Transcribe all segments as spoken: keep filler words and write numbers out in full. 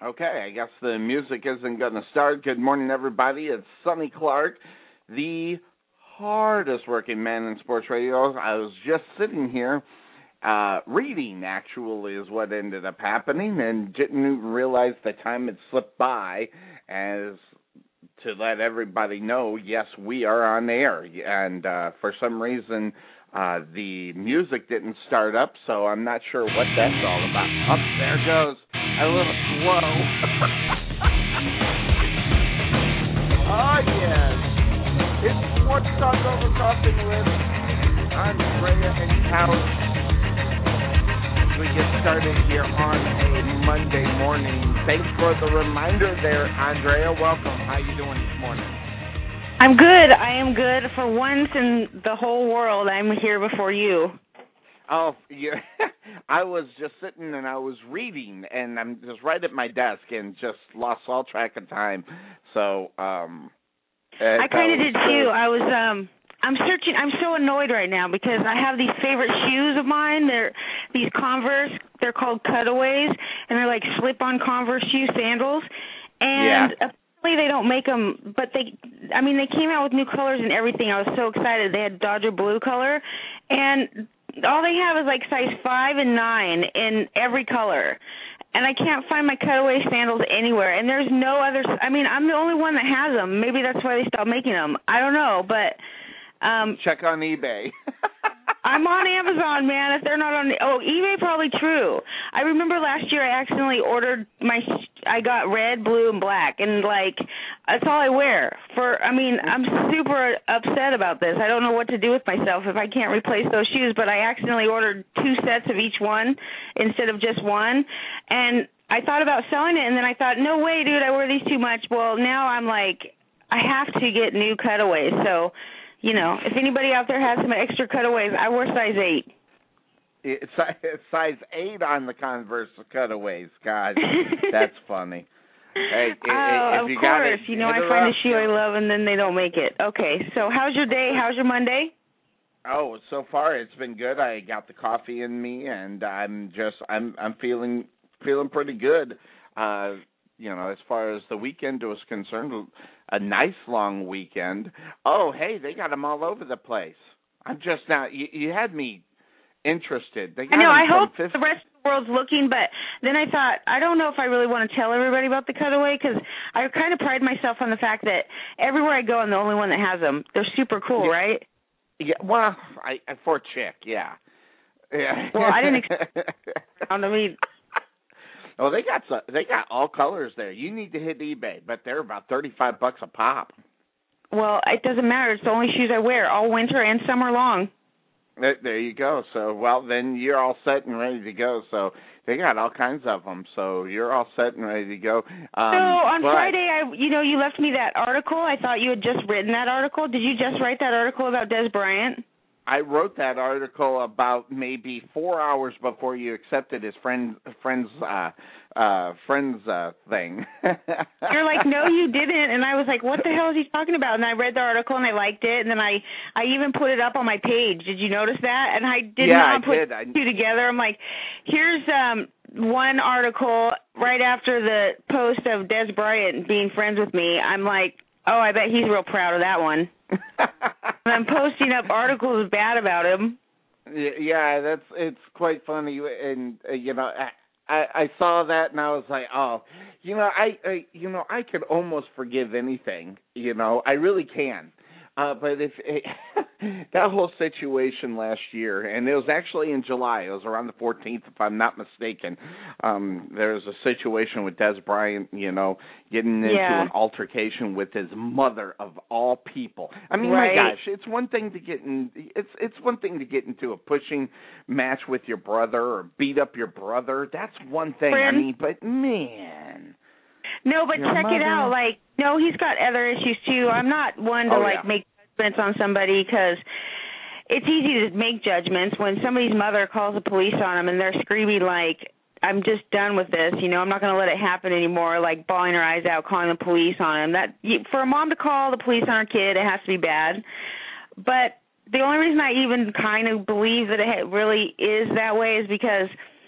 Okay, I guess the music isn't going to start. Good morning, everybody. It's Sonny Clark, the hardest working man in sports radio. I was just sitting here uh, reading, actually, is what ended up happening, and didn't even realize the time had slipped by. As to let everybody know, yes, we are on air. And uh, for some reason, uh, the music didn't start up, so I'm not sure what that's all about. Up oh, there goes. A little slow. Oh, yes. It's Sports Talk Over Coffee with Andrea and Couch. As we get started here on a Monday morning. Thanks for the reminder there, Andrea. Welcome. How you doing this morning? I'm good. I am good. For once in the whole world, I'm here before you. Oh, yeah. I was just sitting and I was reading, and I'm just right at my desk and just lost all track of time. So, um, I kind of did good. too. I was, um, I'm searching. I'm so annoyed right now because I have these favorite shoes of mine. They're these Converse. They're called Cutaways, and they're like slip-on Converse shoe sandals. And yeah. apparently they don't make them, but they, I mean, they came out with new colors and everything. I was so excited. They had Dodger blue color, and all they have is like size five and nine in every color, and I can't find my Cutaway sandals anywhere. And there's no other. I mean, I'm the only one that has them. Maybe that's why they stopped making them. I don't know, but um, check on eBay. I'm on Amazon, man. If they're not on, oh, eBay probably true. I remember last year I accidentally ordered my. I got red, blue, and black, and like that's all I wear. For I mean, I'm super upset about this. I don't know what to do with myself if I can't replace those shoes. But I accidentally ordered two sets of each one instead of just one, and I thought about selling it, and then I thought, no way, dude, I wear these too much. Well, now I'm like, I have to get new Cutaways. So, you know, if anybody out there has some extra Cutaways, I wear size eight. It's size eight on the Converse Cutaways. God, that's funny. Hey, oh, if of you course. got it, you know, I find up. a shoe I love, and then they don't make it. Okay, so how's your day? How's your Monday? Oh, so far it's been good. I got the coffee in me, and I'm just I'm I'm feeling feeling pretty good. Uh, you know, as far as the weekend was concerned, a nice long weekend. Oh, hey, they got them all over the place. I'm just not. You, you had me interested. They got I know. I hope fifty- the rest of the world's looking, but then I thought, I don't know if I really want to tell everybody about the Cutaway because I kind of pride myself on the fact that everywhere I go, I'm the only one that has them. They're super cool, yeah. right? Yeah. Well, I for a chick, yeah. Yeah. Well, I didn't expect. I mean. Oh, they got some, they got all colors there. You need to hit eBay, but they're about thirty-five bucks a pop. Well, it doesn't matter. It's the only shoes I wear all winter and summer long. There you go. So, well, then you're all set and ready to go. So they got all kinds of them. So you're all set and ready to go. Um, so on but, Friday, I, you know, you left me that article. I thought you had just written that article. Did you just write that article about Des Bryant? I wrote that article about maybe four hours before you accepted his friend, friend's, uh, uh, friend's uh, thing. You're like, no, you didn't, and I was like, what the hell is he talking about? And I read the article and I liked it, and then I, I even put it up on my page. Did you notice that? And I did yeah, not I put did. I... two together. I'm like, here's um one article right after the post of Des Bryant being friends with me. I'm like, oh, I bet he's real proud of that one. And I'm posting up articles bad about him. Yeah, that's it's quite funny, and uh, you know, I, I I saw that and I was like, oh, you know, I, I you know I could almost forgive anything, you know, I really can. Uh, but if it, that whole situation last year, and it was actually in July, it was around the fourteenth, if I'm not mistaken. Um, there was a situation with Des Bryant, you know, getting into yeah. an altercation with his mother of all people. I mean, right. my gosh, it's one thing to get in, it's it's one thing to get into a pushing match with your brother or beat up your brother. That's one thing. Friend. I mean, but man. No, but Your check mother. it out. Like, no, he's got other issues too. I'm not one to oh, like yeah. make judgments on somebody because it's easy to make judgments when somebody's mother calls the police on them and they're screaming like, I'm just done with this. You know, I'm not going to let it happen anymore. Like bawling her eyes out, calling the police on him. That for a mom to call the police on her kid, it has to be bad. But the only reason I even kind of believe that it really is that way is because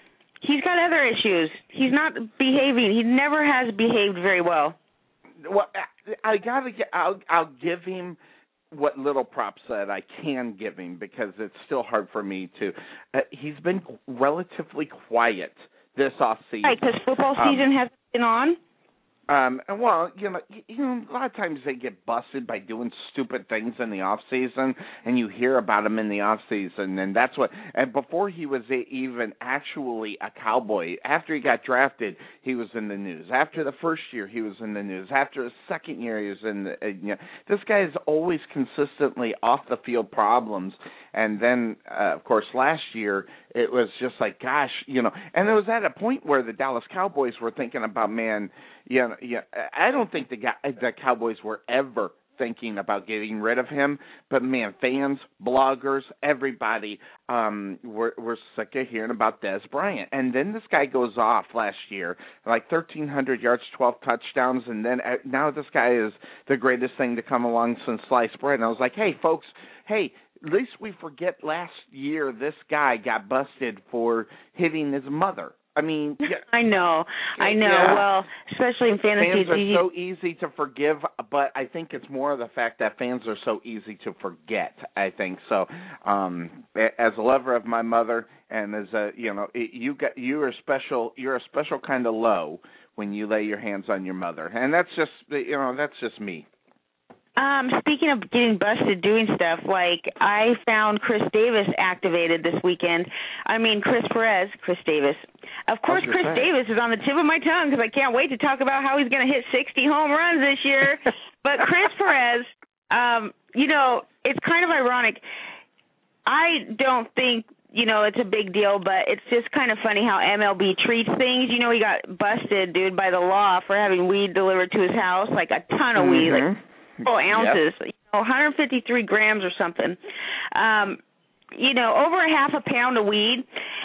He's got other issues. He's not behaving. He never has behaved very well. Well, I gotta get. I'll, I'll give him what little props that I can give him because it's still hard for me to. Uh, he's been relatively quiet this off season. Right, because football season um, hasn't been on. Um, well, you know, you know, a lot of times they get busted by doing stupid things in the off season, and you hear about them in the off season, and that's what. And before he was a, even actually a Cowboy, after he got drafted, he was in the news. After the first year, he was in the news. After his second year, he was in the. Uh, you know, this guy is always consistently off the field problems, and then uh, of course last year it was just like, gosh, you know, and it was at a point where the Dallas Cowboys were thinking about, man. Yeah, yeah. I don't think the guy, the Cowboys were ever thinking about getting rid of him. But man, fans, bloggers, everybody um, were were sick of hearing about Dez Bryant. And then this guy goes off last year, like thirteen hundred yards, twelve touchdowns, and then uh, now this guy is the greatest thing to come along since sliced bread. And I was like, hey, folks, hey. At least we forget last year this guy got busted for hitting his mother. I mean, yeah. I know, I know. Yeah. Well, especially in fantasy, fans are easy. so easy to forgive, but I think it's more of the fact that fans are so easy to forget. I think so. Um, as a lover of my mother, and as a you know, you got you are special. You're a special kind of low when you lay your hands on your mother, and that's just you know that's just me. Um, speaking of getting busted doing stuff, like I found Chris Davis activated this weekend. I mean, Chris Perez, Chris Davis. Of course, Chris saying. Davis is on the tip of my tongue because I can't wait to talk about how he's going to hit sixty home runs this year. But Chris Perez, um, you know, it's kind of ironic. I don't think, you know, it's a big deal, but it's just kind of funny how M L B treats things. You know, he got busted, dude, by the law for having weed delivered to his house, like a ton of weed, mm-hmm. like Oh, ounces, yep. you know, one hundred fifty-three grams or something. Um, you know, over a half a pound of weed.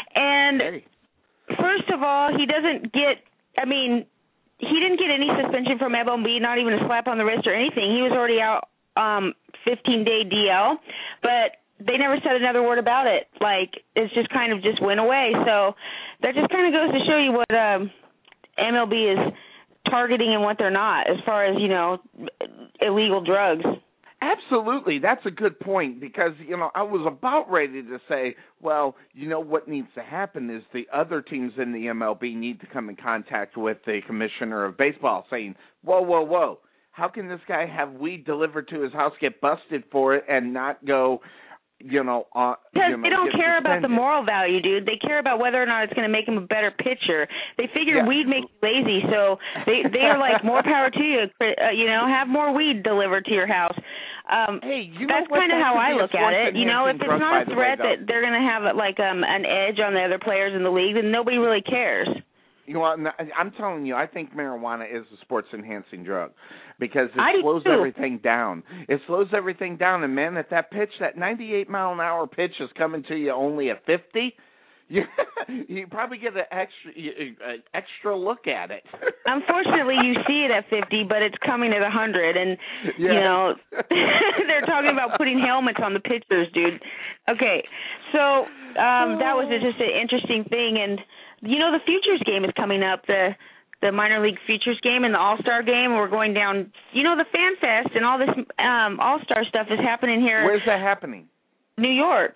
And hey. First of all, he doesn't get, I mean, he didn't get any suspension from M L B, not even a slap on the wrist or anything. He was already out um, fifteen-day D L, but they never said another word about it. Like, it's just kind of just went away. So that just kind of goes to show you what um, M L B is targeting and what they're not as far as, you know, illegal drugs. Absolutely. That's a good point because, you know, I was about ready to say, well, you know, what needs to happen is the other teams in the M L B need to come in contact with the commissioner of baseball saying, whoa, whoa, whoa, how can this guy have weed delivered to his house, get busted for it, and not go, you know, uh, because you know, they don't care suspended. about the moral value, dude. They care about whether or not it's going to make him a better pitcher. They figure yeah. weed makes you lazy, so they they are like, more power to you. Uh, you know, have more weed delivered to your house. Um, hey, you that's know kind of how I look at it. You know, if it's drug, not a threat way, that they're going to have like um an edge on the other players in the league, then nobody really cares. You know, I'm telling you, I think marijuana is a sports-enhancing drug because it I slows do. everything down. It slows everything down, and man, if that pitch, that ninety-eight mile an hour pitch, is coming to you only at fifty, you you probably get an extra an extra look at it. Unfortunately, you see it at fifty, but it's coming at one hundred, and yeah. you know they're talking about putting helmets on the pitchers, dude. Okay, so um, that was just an interesting thing, and. You know, the Futures game is coming up, the the minor league Futures game and the All-Star game. We're going down, you know, the Fan Fest and all this um, All-Star stuff is happening here. Where's that happening? New York.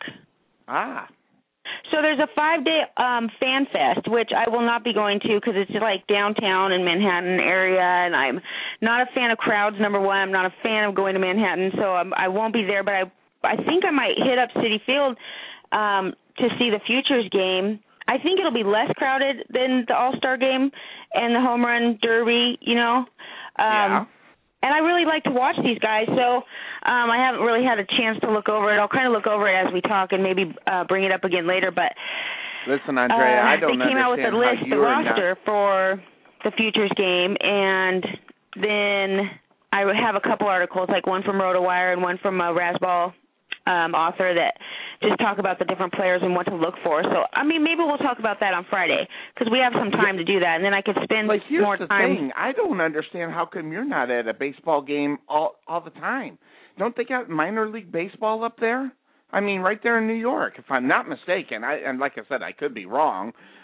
Ah. So there's a five-day um, Fan Fest, which I will not be going to because it's like downtown in Manhattan area, and I'm not a fan of crowds, number one. I'm not a fan of going to Manhattan, so I'm, I won't be there, but I, I think I might hit up Citi Field um, to see the Futures game. I think it'll be less crowded than the All-Star game and the Home Run Derby, you know. Um, yeah. And I really like to watch these guys, so um, I haven't really had a chance to look over it. I'll kind of look over it as we talk and maybe uh, bring it up again later. But listen, Andrea, uh, I don't they came out with a list, the roster not... for the Futures game, and then I have a couple articles, like one from RotoWire and one from a Razzball um, author that just talk about the different players and what to look for. So, I mean, maybe we'll talk about that on Friday because we have some time to do that, and then I could spend but here's more the time. Thing. I don't understand how come you're not at a baseball game all all the time. Don't they got minor league baseball up there? I mean, right there in New York, if I'm not mistaken. I, and like I said, I could be wrong.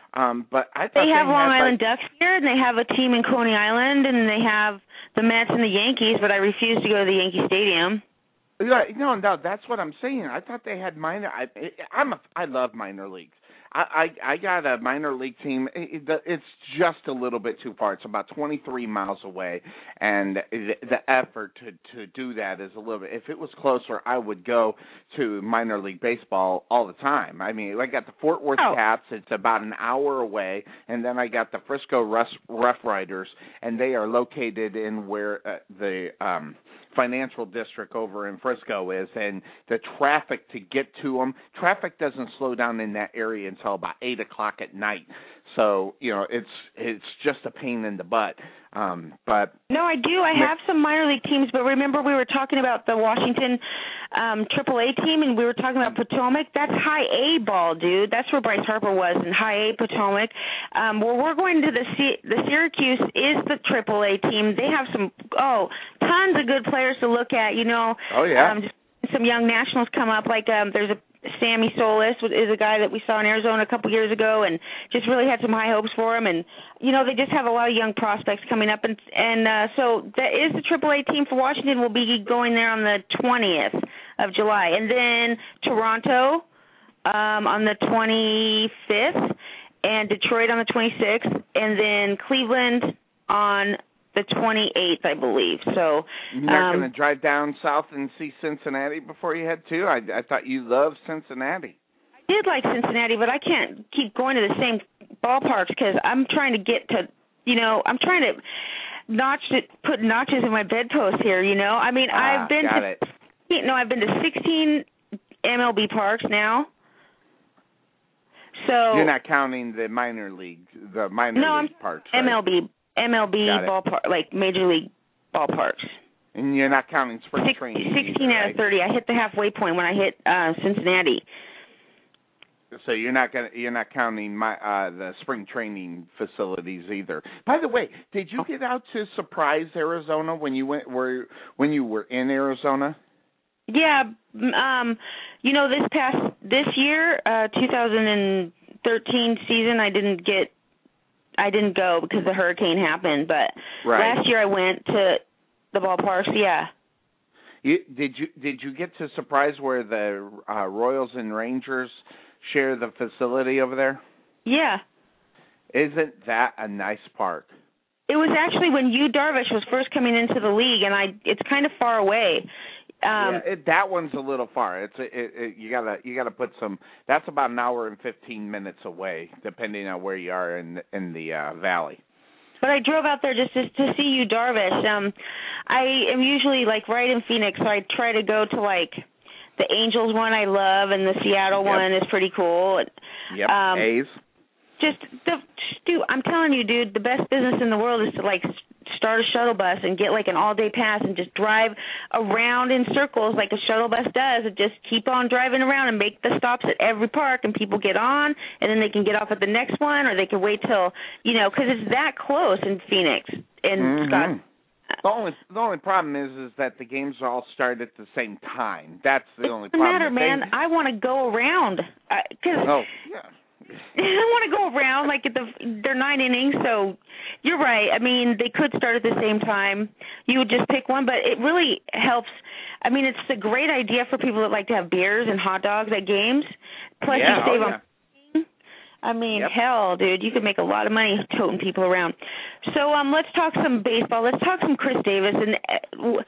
Um, but I thought they have they Long had, Island like, Ducks here, and they have a team in Coney Island, and they have the Mets and the Yankees, but I refuse to go to the Yankee Stadium. Yeah, no, no, that's what I'm saying. I thought they had minor. I, I'm a, I love minor leagues. I, I, I got a minor league team. It, it, it's just a little bit too far. It's about twenty-three miles away, and the, the effort to to do that is a little bit. If it was closer, I would go to minor league baseball all the time. I mean, I got the Fort Worth Oh. Cats. It's about an hour away, and then I got the Frisco Rough, Rough Riders, and they are located in where uh, the um, financial district over in Frisco is, and the traffic to get to them, traffic doesn't slow down in that area until about eight o'clock at night. So, you know, it's it's just a pain in the butt. Um, but No, I do. I have some minor league teams, but remember we were talking about the Washington um, triple A team, and we were talking about Potomac. That's high A ball, dude. That's where Bryce Harper was, in high A Potomac. Um, where we're going to the C- the Syracuse is the triple A team. They have some, oh, tons of good players to look at, you know. Oh, yeah. Um, just some young nationals come up, like um, there's a Sammy Solis is a guy that we saw in Arizona a couple years ago, and just really had some high hopes for him. And you know, they just have a lot of young prospects coming up, and and uh, so that is the triple A team for Washington. Will be going there on the twentieth of July, and then Toronto um, on the twenty-fifth, and Detroit on the twenty-sixth, and then Cleveland on the twenty-eighth, I believe. So you're not um, going to drive down south and see Cincinnati before you head to? I, I thought you loved Cincinnati. I did like Cincinnati, but I can't keep going to the same ballparks because I'm trying to get to, you know, I'm trying to notch it, put notches in my bedpost here, you know. I mean, Ah, I've been got to, it. you know, I've been to sixteen M L B parks now. So You're not counting the minor league, the minor no, league I'm parks, right? M L B. M L B Got it. ballpark, like major league ballparks. And you're not counting spring Six, training. Sixteen either, out right? of thirty. I hit the halfway point when I hit uh, Cincinnati. So you're not gonna you're not counting my uh, the spring training facilities either. By the way, did you get out to Surprise, Arizona when you went were when you were in Arizona? Yeah, um, you know, this past this year, uh, two thousand thirteen season, I didn't get. I didn't go because the hurricane happened, but Right. last year I went to the ballparks. Yeah. You, did you did you get to Surprise where the uh, Royals and Rangers share the facility over there? Yeah. Isn't that a nice park? It was actually when Yu Darvish was first coming into the league, and I it's kind of far away. Um, yeah, it, that one's a little far. It's a, it, it, you gotta you gotta put some. That's about an hour and fifteen minutes away, depending on where you are in in the uh, valley. But I drove out there just to, to see Yu Darvish. Um, I am usually like right in Phoenix, so I try to go to like the Angels one I love, and the Seattle Yep. one is pretty cool. Yep. Um, A's. Just the dude, I'm telling you, dude, the best business in the world is to like start a shuttle bus and get like an all-day pass and just drive around in circles like a shuttle bus does, and just keep on driving around and make the stops at every park, and people get on, and then they can get off at the next one, or they can wait till, you know, because it's that close in Phoenix. And Mm-hmm. Scott. The only the only problem is is that the games all start at the same time. That's the only It doesn't problem. matter, If man. they- I want to go around because. Oh, yeah. I want to go around like at the they're nine innings, so you're right. I mean, they could start at the same time. You would just pick one, but it really helps. I mean, it's a great idea for people that like to have beers and hot dogs at games. Plus, Yeah, you save oh, on. yeah. I mean, Yep. hell, dude, you could make a lot of money toting people around. So, um, let's talk some baseball. Let's talk some Chris Davis, and uh,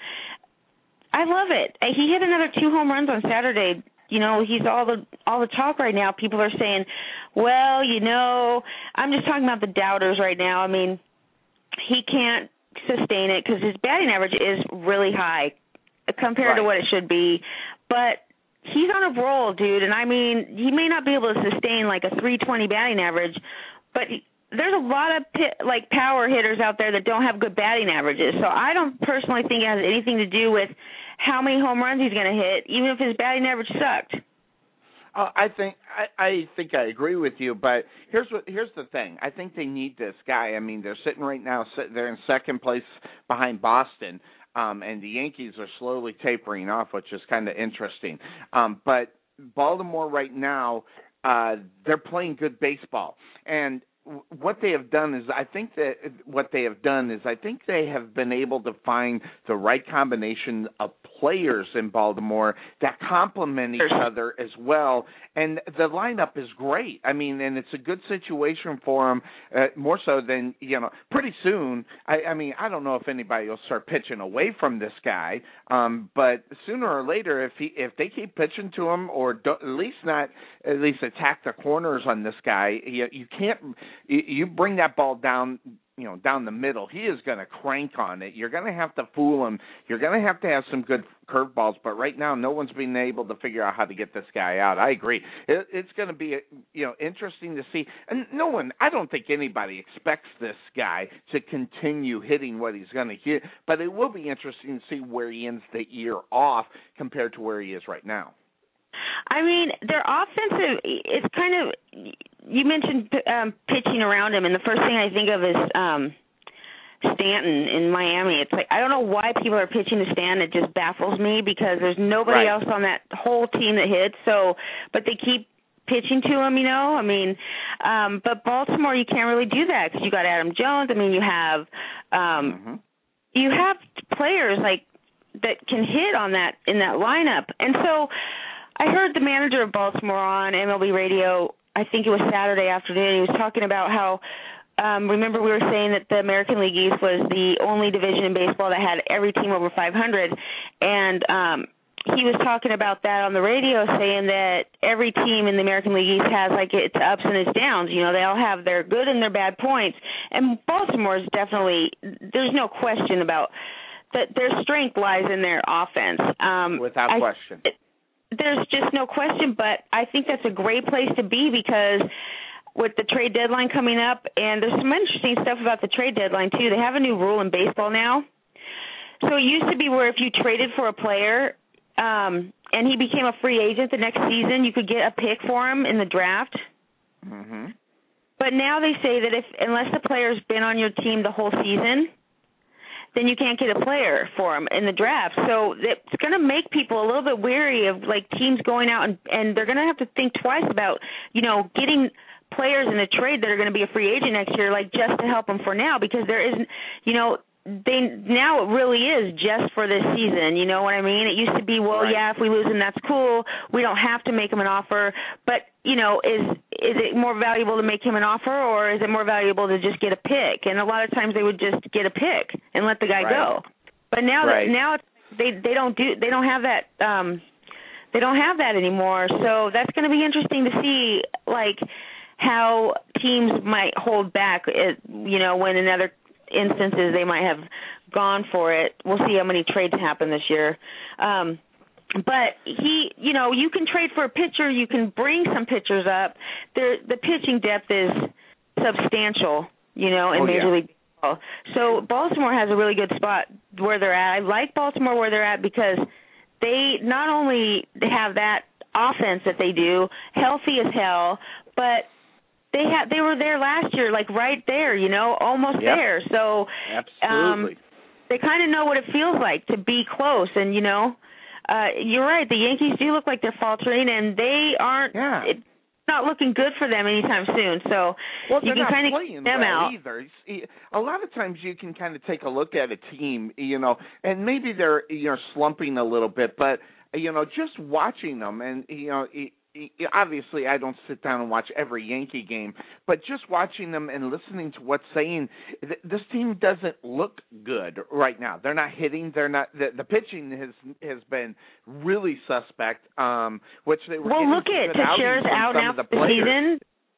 I love it. He hit another two home runs on Saturday. You know, he's all the all the talk right now. People are saying, well, you know, I'm just talking about the doubters right now. I mean, he can't sustain it because his batting average is really high compared Right. to what it should be. But he's on a roll, dude. And, I mean, he may not be able to sustain like a three twenty batting average, but he, there's a lot of pit, like power hitters out there that don't have good batting averages. So I don't personally think it has anything to do with how many home runs he's going to hit, even if his batting average sucked. Uh, I think I, I think I agree with you, but here's what here's the thing. I think they need this guy. I mean, they're sitting right now. They're in second place behind Boston, um, and the Yankees are slowly tapering off, which is kind of interesting. Um, but Baltimore right now, uh, they're playing good baseball. And what they have done is, I think that what they have done is, I think they have been able to find the right combination of players in Baltimore that complement each other as well. And the lineup is great. I mean, and it's a good situation for them, uh, more so than, you know, pretty soon. I, I mean, I don't know if anybody will start pitching away from this guy, um, but sooner or later, if he if they keep pitching to him, or do, at least not at least attack the corners on this guy, you, you can't. You bring that ball down, you know, down the middle, he is going to crank on it. You're going to have to fool him. You're going to have to have some good curveballs. But right now, no one's been able to figure out how to get this guy out. I agree. It, it's going to be, you know, interesting to see. And no one, I don't think anybody expects this guy to continue hitting what he's going to hit. But it will be interesting to see where he ends the year off compared to where he is right now. I mean, their offensive, it's kind of, you mentioned um, pitching around him, and the first thing I think of is um, Stanton in Miami. It's like, I don't know why people are pitching to Stanton. It just baffles me because there's nobody right. else on that whole team that hits, so, but they keep pitching to him, you know? I mean, um, but Baltimore, you can't really do that because you got Adam Jones. I mean, you have, um, mm-hmm. you have players like that can hit on that, in that lineup. And so, I heard the manager of Baltimore on M L B radio, I think it was Saturday afternoon. He was talking about how, um, remember we were saying that the American League East was the only division in baseball that had every team over five hundred. And um, he was talking about that on the radio, saying that every team in the American League East has like its ups and its downs. You know, they all have their good and their bad points. And Baltimore is definitely, there's no question about that their strength lies in their offense. Um, Without I, question. It, There's just no question, but I think that's a great place to be because with the trade deadline coming up, and there's some interesting stuff about the trade deadline, too. They have a new rule in baseball now. So it used to be where if you traded for a player um, and he became a free agent the next season, you could get a pick for him in the draft. Mm-hmm. But now they say that if unless the player's been on your team the whole season, then you can't get a player for them in the draft. So it's going to make people a little bit wary of, like, teams going out, and, and they're going to have to think twice about, you know, getting players in a trade that are going to be a free agent next year, like, just to help them for now, because there isn't, you know, they now it really is just for this season, you know what I mean? It used to be, well, right. yeah, if we lose them, that's cool. We don't have to make them an offer. But, you know, is is it more valuable to make him an offer, or is it more valuable to just get a pick? And a lot of times they would just get a pick and let the guy right. go. But now right. that, now it's, they they don't do they don't have that um, they don't have that anymore. So that's going to be interesting to see, like, how teams might hold back, you know, when another instances they might have gone for it. We'll see how many trades happen this year. Um, but he, you know, you can trade for a pitcher. You can bring some pitchers up. There, the pitching depth is substantial, you know, in oh, Major yeah. League Baseball. So Baltimore has a really good spot where they're at. I like Baltimore where they're at because they not only have that offense that they do, healthy as hell, but They had they were there last year, like right there, you know, almost yep. there. So absolutely, um, they kind of know what it feels like to be close. And you know, uh, you're right. The Yankees do look like they're faltering, and they aren't. Yeah. It's not looking good for them anytime soon. So well, you can kind of keep them well out. Either. A lot of times you can kind of take a look at a team, you know, and maybe they're you know slumping a little bit, but you know, just watching them, and you know. It, Obviously, I don't sit down and watch every Yankee game, but just watching them and listening to what's saying, th- this team doesn't look good right now. They're not hitting. They're not. The, the pitching has has been really suspect. Um, which they were. Well, look at Teixeira's out now for the season.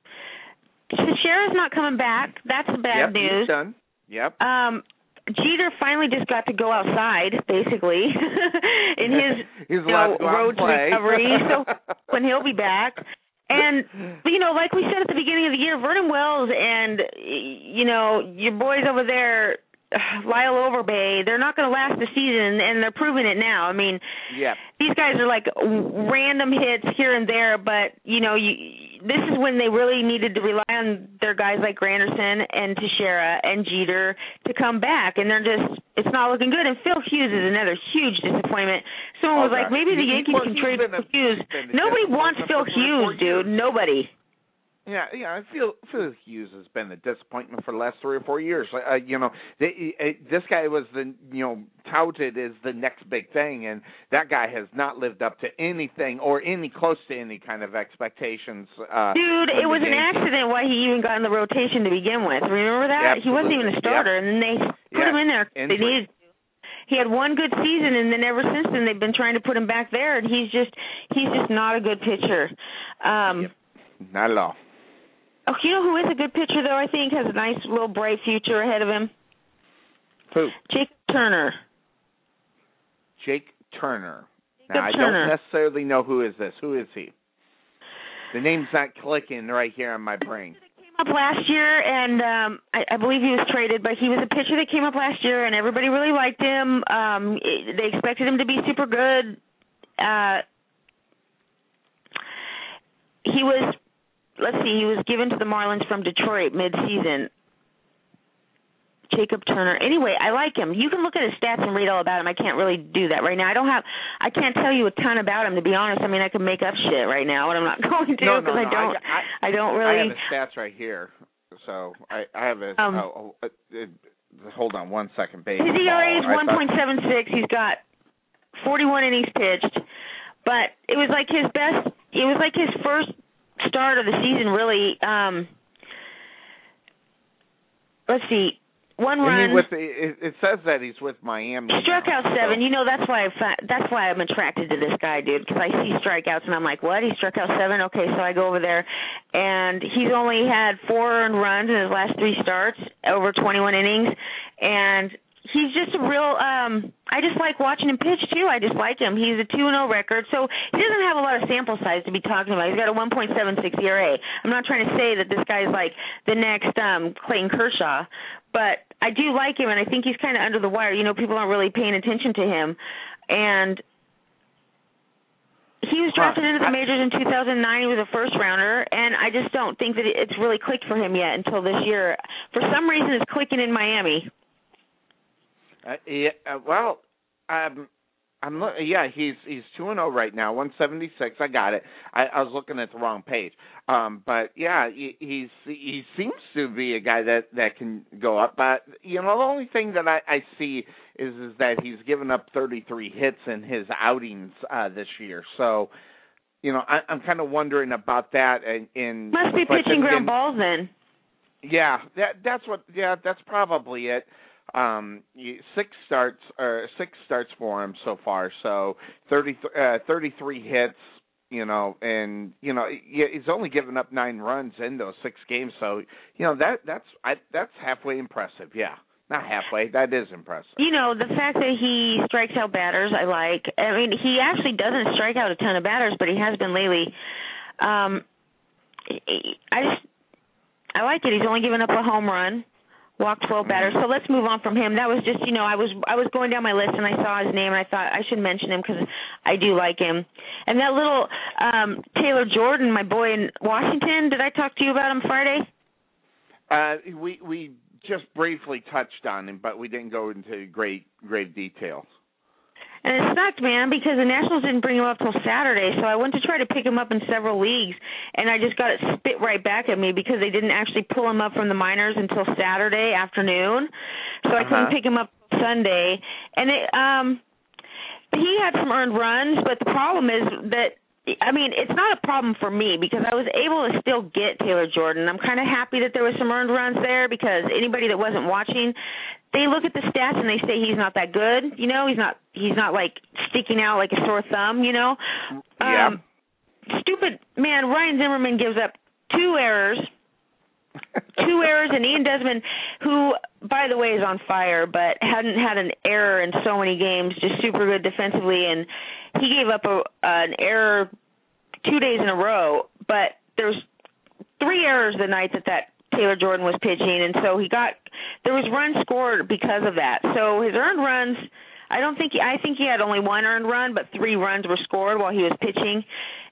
Teixeira's not coming back. That's bad yep, news. He's done. Yep. Um. Jeter finally just got to go outside, basically, in his you know, road to recovery. So when he'll be back, and you know, like we said at the beginning of the year, Vernon Wells and you know your boys over there, Lyle Overbay, they're not going to last the season, and they're proving it now. I mean, yep. these guys are like random hits here and there, but you know, you, this is when they really needed to rely on their guys like Granderson and Teixeira and Jeter to come back, and they're just, it's not looking good. And Phil Hughes is another huge disappointment. Someone oh, was like, gosh. maybe the He, Yankees well, can trade a, Hughes. Nobody wants Phil Hughes, dude. Nobody. Yeah, yeah. I feel Phil Hughes has been a disappointment for the last three or four years. Uh, you know, they, uh, this guy was the you know touted as the next big thing, and that guy has not lived up to anything or any close to any kind of expectations. Uh, Dude, it was an Yankees. accident why he even got in the rotation to begin with. Remember that? Absolutely. He wasn't even a starter, yep. and then they put yeah. him in there. They needed. He had one good season, and then ever since then they've been trying to put him back there, and he's just he's just not a good pitcher. Um, yep. Not at all. Oh, you know who is a good pitcher, though, I think, has a nice little bright future ahead of him? Who? Jake Turner. Jake Turner. Jacob Now, I Turner. don't necessarily know who is this. Who is he? The name's not clicking right here on my brain. He came up last year, and um, I, I believe he was traded, but he was a pitcher that came up last year, and everybody really liked him. Um, they expected him to be super good. Uh, he was... Let's see, he was given to the Marlins from Detroit mid-season. Jacob Turner. Anyway, I like him. You can look at his stats and read all about him. I can't really do that right now. I don't have, I can't tell you a ton about him, to be honest. I mean, I can make up shit right now, but I'm not going to because no, no, no. I don't, I, I, I don't really. I have his stats right here, so I, I have his. Um, oh, oh, uh, hold on one second, baby. His E R A is one point seven six. He's got forty-one innings pitched, but it was like his best. It was like his first start of the season, really. Um, let's see, one and run. With the, it, it says that he's with Miami. He struck now, out seven. So. You know, that's why I fa- that's why I'm attracted to this guy, dude. Because I see strikeouts and I'm like, what? He struck out seven? Okay, so I go over there, and he's only had four earned runs in his last three starts, over twenty-one innings, and he's just a real, um, I just like watching him pitch, too. I just like him. He's a two and oh record, so he doesn't have a lot of sample size to be talking about. He's got a one point seven six E R A. I'm not trying to say that this guy's like the next um, Clayton Kershaw, but I do like him, and I think he's kind of under the wire. You know, people aren't really paying attention to him, and he was drafted into the majors in two thousand nine. He was a first-rounder, and I just don't think that it's really clicked for him yet until this year. For some reason, it's clicking in Miami. Uh, yeah, uh, well, um, I'm look, yeah, he's he's two and zero right now, one seventy six. I got it. I, I was looking at the wrong page, um, but yeah, he, he's he seems to be a guy that, that can go up. But you know, the only thing that I, I see is is that he's given up thirty-three hits in his outings uh, this year. So, you know, I, I'm kind of wondering about that. And, and must be pitching ground balls then. Yeah, that that's what. Yeah, that's probably it. Um, six starts or six starts for him so far. So thirty, uh, thirty-three hits, you know, and you know he's only given up nine runs in those six games. So you know that that's I, that's halfway impressive. Yeah, not halfway. That is impressive. You know, the fact that he strikes out batters, I like. I mean, he actually doesn't strike out a ton of batters, but he has been lately. Um, I just I like it. He's only given up a home run. Walked twelve batters. So let's move on from him. That was just, you know, I was I was going down my list and I saw his name and I thought I should mention him because I do like him. And that little um, Taylor Jordan, my boy in Washington, did I talk to you about him Friday? Uh, we we just briefly touched on him, but we didn't go into great great details. And it sucked, man, because the Nationals didn't bring him up till Saturday, so I went to try to pick him up in several leagues, and I just got it spit right back at me because they didn't actually pull him up from the minors until Saturday afternoon, so I uh-huh. couldn't pick him up Sunday. And it, um, he had some earned runs, but the problem is that, I mean, it's not a problem for me because I was able to still get Taylor Jordan. I'm kind of happy that there was some earned runs there because anybody that wasn't watching, they look at the stats and they say he's not that good. You know, he's not he's not like sticking out like a sore thumb, you know. Yeah. Um, stupid, man, Ryan Zimmerman gives up two errors. Two errors, and Ian Desmond, who, by the way, is on fire, but hadn't had an error in so many games, just super good defensively, and he gave up a, an error two days in a row, but there's three errors the night that that Taylor Jordan was pitching, and so he got, there was runs scored because of that. So his earned runs, I don't think, I think he had only one earned run, but three runs were scored while he was pitching,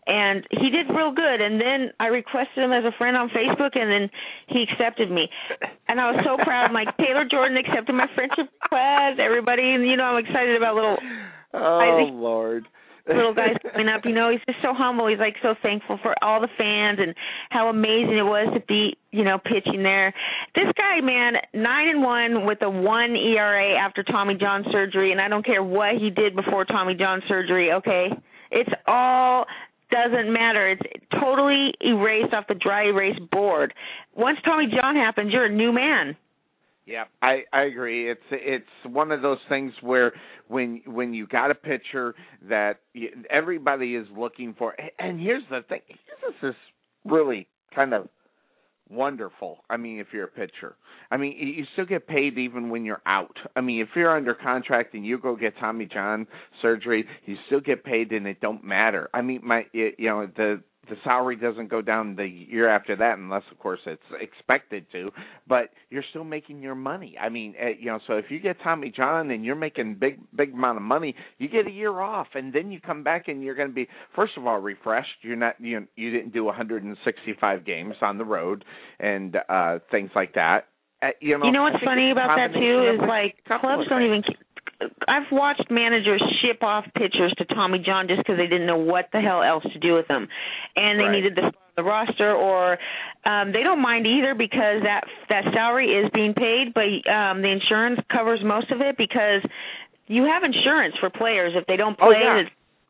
and he did real good. And then I requested him as a friend on Facebook, and then he accepted me. And I was so proud. I'm like, Taylor Jordan accepted my friendship request. Everybody, and you know, I'm excited about little. Oh I, Lord. Little guy's coming up, you know, he's just so humble. He's like so thankful for all the fans and how amazing it was to be, you know, pitching there. This guy, man, nine and one with a one E R A after Tommy John surgery, and I don't care what he did before Tommy John surgery. Okay, it's all doesn't matter. It's totally erased off the dry erase board. Once Tommy John happens, you're a new man. Yeah, I, I agree. It's it's one of those things where when when you got a pitcher that you, everybody is looking for, and here's the thing, this is really kind of wonderful. I mean, if you're a pitcher, I mean, you still get paid even when you're out. I mean, if you're under contract and you go get Tommy John surgery, you still get paid, and it don't matter. I mean, my you know the. The salary doesn't go down the year after that unless, of course, it's expected to, but you're still making your money. I mean, uh, you know, so if you get Tommy John and you're making big, big amount of money, you get a year off, and then you come back and you're going to be, first of all, refreshed. You're not, you you didn't do one hundred sixty-five games on the road and uh, things like that. Uh, you know, you know what's funny about that too is like clubs don't even. I've watched managers ship off pitchers to Tommy John just because they didn't know what the hell else to do with them, and they right. needed the, the roster, or um, they don't mind either because that that salary is being paid, but um, the insurance covers most of it because you have insurance for players if they don't play. Oh, yeah.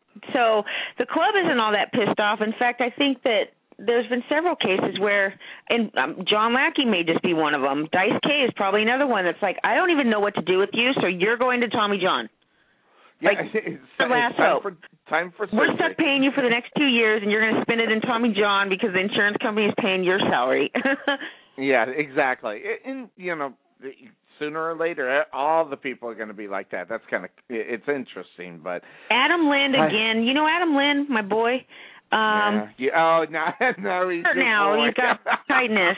So the club isn't all that pissed off. In fact, I think that there's been several cases where, and um, John Lackey may just be one of them. Dice K is probably another one that's like, I don't even know what to do with you, so you're going to Tommy John. Yeah, like, it's, it's, the last it's time hope. for time for surgery. We're stuck paying you for the next two years, and you're going to spend it in Tommy John because the insurance company is paying your salary. Yeah, exactly. And, you know, sooner or later, all the people are going to be like that. That's kind of, it's interesting, but. Adam Lind again. I, you know Adam Lind, my boy? Um, yeah. yeah. Oh, no, no, he's now boy. he's got tightness.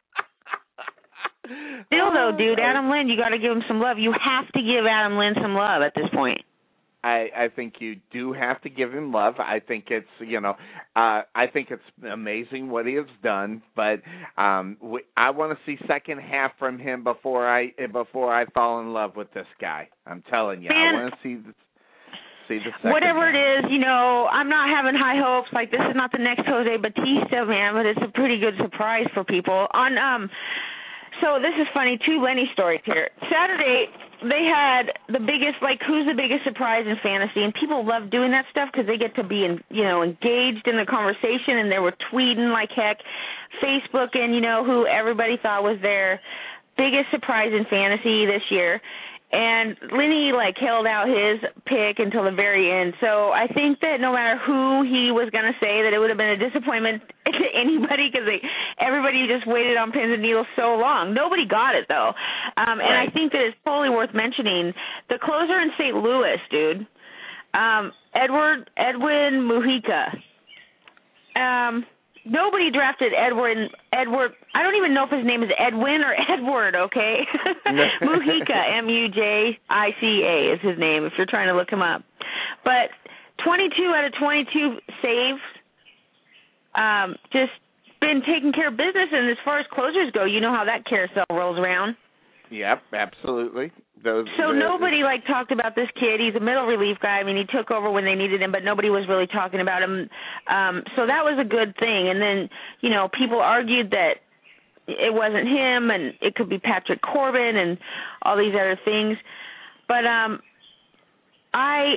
Still, though, dude, Adam Lind, you got to give him some love. You have to give Adam Lind some love at this point. I, I think you do have to give him love. I think it's, you know, uh, I think it's amazing what he has done. But um, we, I want to see second half from him before I before I fall in love with this guy. I'm telling you, Man. I want to see the. See the second Whatever half. it is, you know, I'm not having high hopes. Like, this is not the next Jose Bautista, man, but it's a pretty good surprise for people. On um, so this is funny. Two Lenny stories here. Saturday, they had the biggest, like, who's the biggest surprise in fantasy, and people love doing that stuff because they get to be, in, you know, engaged in the conversation, and they were tweeting like heck, Facebooking, you know, who everybody thought was their biggest surprise in fantasy this year. And Lenny, like, held out his pick until the very end. So I think that no matter who he was going to say, that it would have been a disappointment to anybody because everybody just waited on pins and needles so long. Nobody got it, though. Um, and right. I think that it's totally worth mentioning. The closer in Saint Louis, dude, um, Edward Edwin Mujica. Um... Nobody drafted Edward, Edward, I don't even know if his name is Edwin or Edward, okay? Mujica, M U J I C A is his name if you're trying to look him up. But twenty-two out of twenty-two saves, um, just been taking care of business. And as far as closers go, you know how that carousel rolls around. Yep, absolutely. Those, so the, nobody, like, talked about this kid. He's a middle relief guy. I mean, he took over when they needed him, but nobody was really talking about him. Um, so that was a good thing. And then, you know, people argued that it wasn't him and it could be Patrick Corbin and all these other things. But um, I...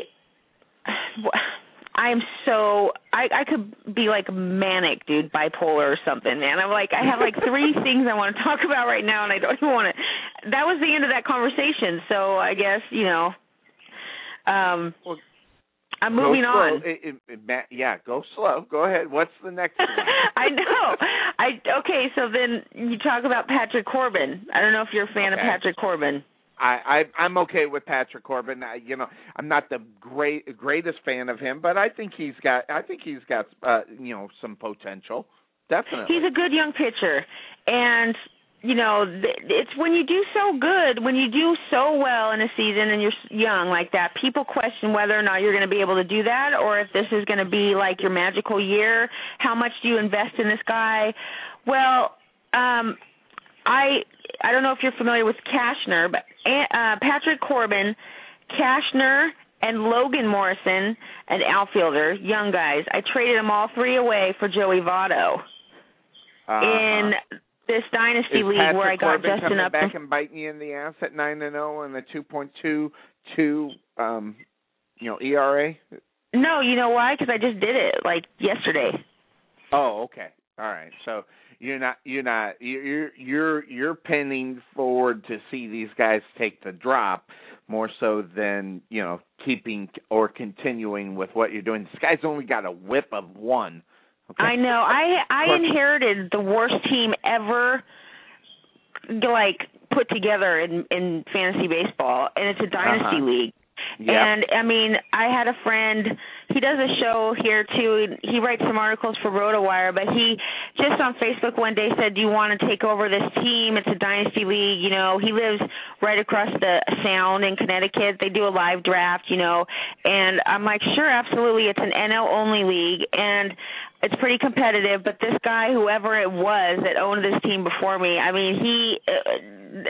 I am so I, I could be like manic, dude, bipolar or something, man. I'm like I have like three things I want to talk about right now, and I don't even want to. That was the end of that conversation. So I guess you know, um, well, I'm moving go slow. on. It, it, it, yeah, go slow. Go ahead. What's the next one? I know. I okay. So then you talk about Patrick Corbin. I don't know if you're a fan okay. of Patrick Corbin. I, I I'm okay with Patrick Corbin. I, you know, I'm not the great greatest fan of him, but I think he's got I think he's got uh, you know some potential. Definitely, he's a good young pitcher, and you know, it's when you do so good, when you do so well in a season and you're young like that, people question whether or not you're going to be able to do that or if this is going to be like your magical year. How much do you invest in this guy? Well, um, I I don't know if you're familiar with Cashner, but uh, Patrick Corbin, Cashner, and Logan Morrison, an outfielder, young guys. I traded them all three away for Joey Votto uh-huh. in this dynasty Is league Patrick where I got Corbin Justin coming Upton. back and biting you in the ass at nine and zero and a two point two two um you know E R A? No, you know why? Because I just did it like yesterday. Oh, okay. All right. So you're not you're not you're you're you're pending forward to see these guys take the drop more so than, you know, keeping or continuing with what you're doing. This guy's only got a whip of one. Okay. I know. I I inherited the worst team ever, like put together in in fantasy baseball, and it's a dynasty uh-huh. league. Yep. And I mean, I had a friend. He does a show here too. He writes some articles for RotoWire, but he just on Facebook one day said, "Do you want to take over this team? It's a dynasty league." You know, he lives right across the Sound in Connecticut. They do a live draft, you know, and I'm like, "Sure, absolutely. It's an N L only league, and it's pretty competitive." But this guy, whoever it was that owned this team before me, I mean, he, uh,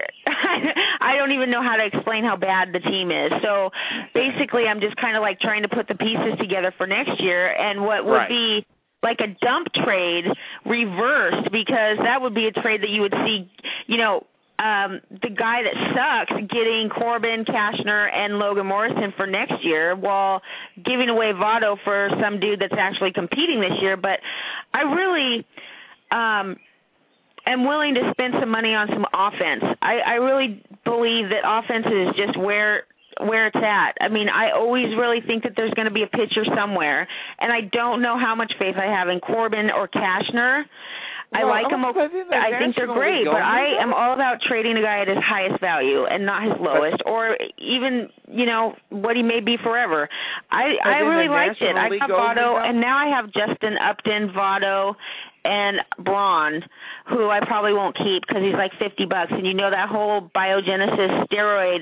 I don't even know how to explain how bad the team is. So basically, I'm just kind of like trying to put the pieces together for next year, and what would right. be like a dump trade reversed, because that would be a trade that you would see, you know, Um, the guy that sucks getting Corbin, Cashner, and Logan Morrison for next year while giving away Votto for some dude that's actually competing this year. But I really um, am willing to spend some money on some offense. I, I really believe that offense is just where where it's at. I mean, I always really think that there's going to be a pitcher somewhere, and I don't know how much faith I have in Corbin or Cashner. I well, like them. I think they're great, but I am all about trading a guy at his highest value and not his lowest, or even, you know, what he may be forever. I I really liked it. I got Votto, and now I have Justin Upton, Votto, and Braun, who I probably won't keep because he's like fifty bucks, and you know that whole biogenesis steroid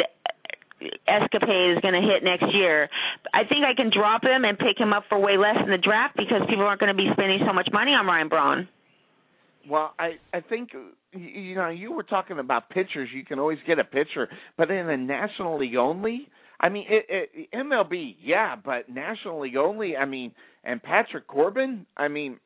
escapade is going to hit next year. I think I can drop him and pick him up for way less in the draft because people aren't going to be spending so much money on Ryan Braun. Well, I, I think, you know, you were talking about pitchers. You can always get a pitcher. But in the National League only, I mean, it, it, M L B, yeah, but National League only, I mean, and Patrick Corbin, I mean,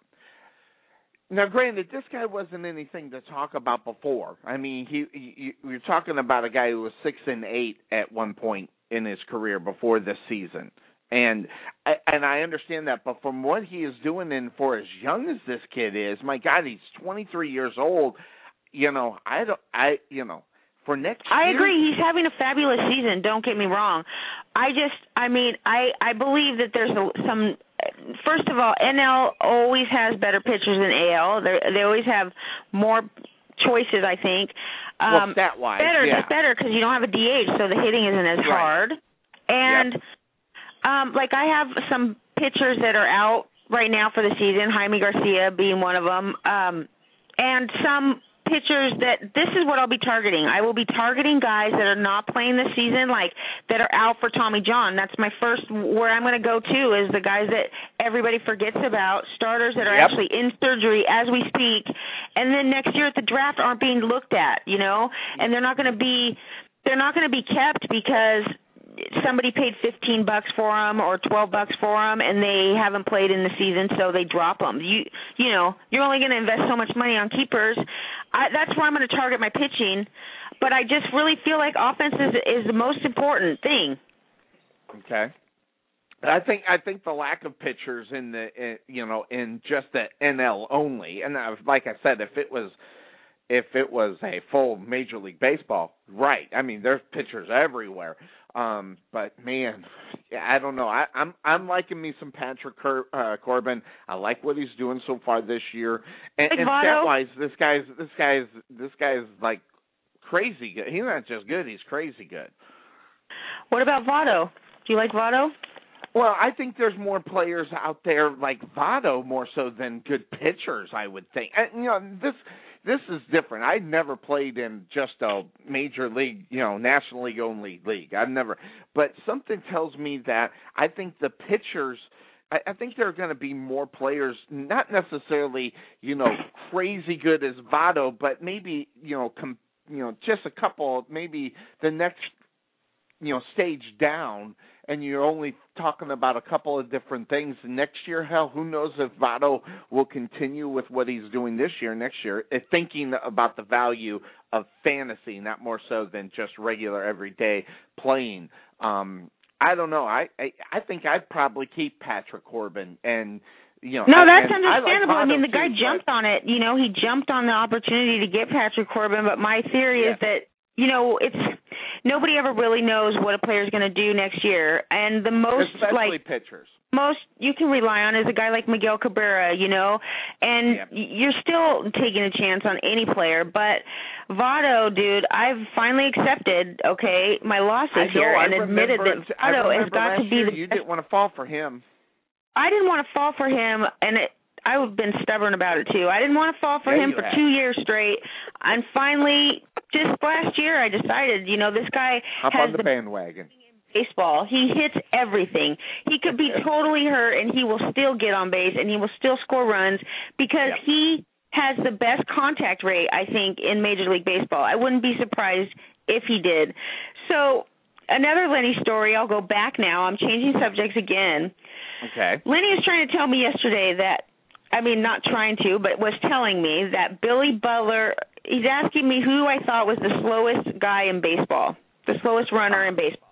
now, granted, this guy wasn't anything to talk about before. I mean, he, he you're talking about a guy who was six and eight at one point in his career before this season. And I, and I understand that, but from what he is doing and for as young as this kid is, my God, he's twenty-three years old. You know, I don't, I, you know, for next I year. agree. He's having a fabulous season. Don't get me wrong. I just, I mean, I, I believe that there's a, some. First of all, N L always has better pitchers than A L. They they always have more choices, I think. Um, well, stat-wise, better, yeah. just better because you don't have a D H, so the hitting isn't as right. hard. And. Yep. Um, like I have some pitchers that are out right now for the season, Jaime Garcia being one of them, um, and some pitchers that this is what I'll be targeting. I will be targeting guys that are not playing this season, like that are out for Tommy John. That's my first, where I'm going to go to is the guys that everybody forgets about, starters that are yep. actually in surgery as we speak, and then next year at the draft aren't being looked at, you know, and they're not going to be, they're not going to be kept because somebody paid fifteen bucks for them or twelve bucks for them, and they haven't played in the season, so they drop them. You you know, you're only going to invest so much money on keepers. I, that's where I'm going to target my pitching, but I just really feel like offense is, is the most important thing. Okay. I think I think the lack of pitchers in the in, you know in just the N L only, and I, like I said, if it was if it was a full Major League Baseball, right? I mean, there's pitchers everywhere. Um, but man, I don't know. I, I'm I'm liking me some Patrick Cor- uh, Corbin. I like what he's doing so far this year. And, like and stat-wise, this guy's this guy's this guy's like crazy good. He's not just good; he's crazy good. What about Votto? Do you like Votto? Well, I think there's more players out there like Votto more so than good pitchers, I would think. And, you know, this this is different. I never played in just a major league, you know, National League only league. I've never, but something tells me that I think the pitchers. I, I think there are going to be more players, not necessarily, you know, crazy good as Votto, but maybe, you know, com, you know, just a couple, maybe the next, you know, stage down, and you're only talking about a couple of different things. Next year, hell, who knows if Votto will continue with what he's doing this year, next year, thinking about the value of fantasy, not more so than just regular everyday playing. Um, I don't know. I, I I think I'd probably keep Patrick Corbin, and you know. No, that's and understandable. I, like I mean, the guy too, jumped but, on it. You know, he jumped on the opportunity to get Patrick Corbin. But my theory yeah. is that, you know, it's nobody ever really knows what a player's going to do next year, and the most especially like pitchers. most you can rely on is a guy like Miguel Cabrera, you know, and yeah. you're still taking a chance on any player. But Votto, dude, I've finally accepted, okay, my losses I know, here I and admitted remember, that Votto has got to be year the you best. didn't want to fall for him. I didn't want to fall for him, and it, I've been stubborn about it, too. I didn't want to fall for yeah, him you for have. two years straight, and finally, just last year, I decided, you know, this guy Hop has on the, the bandwagon. baseball. He hits everything. He could be totally hurt, and he will still get on base, and he will still score runs because yep. he has the best contact rate, I think, in Major League Baseball. I wouldn't be surprised if he did. So another Lenny story. I'll go back now. I'm changing subjects again. Okay. Lenny was trying to tell me yesterday that, I mean, not trying to, but was telling me that Billy Butler, he's asking me who I thought was the slowest guy in baseball, the slowest runner in baseball.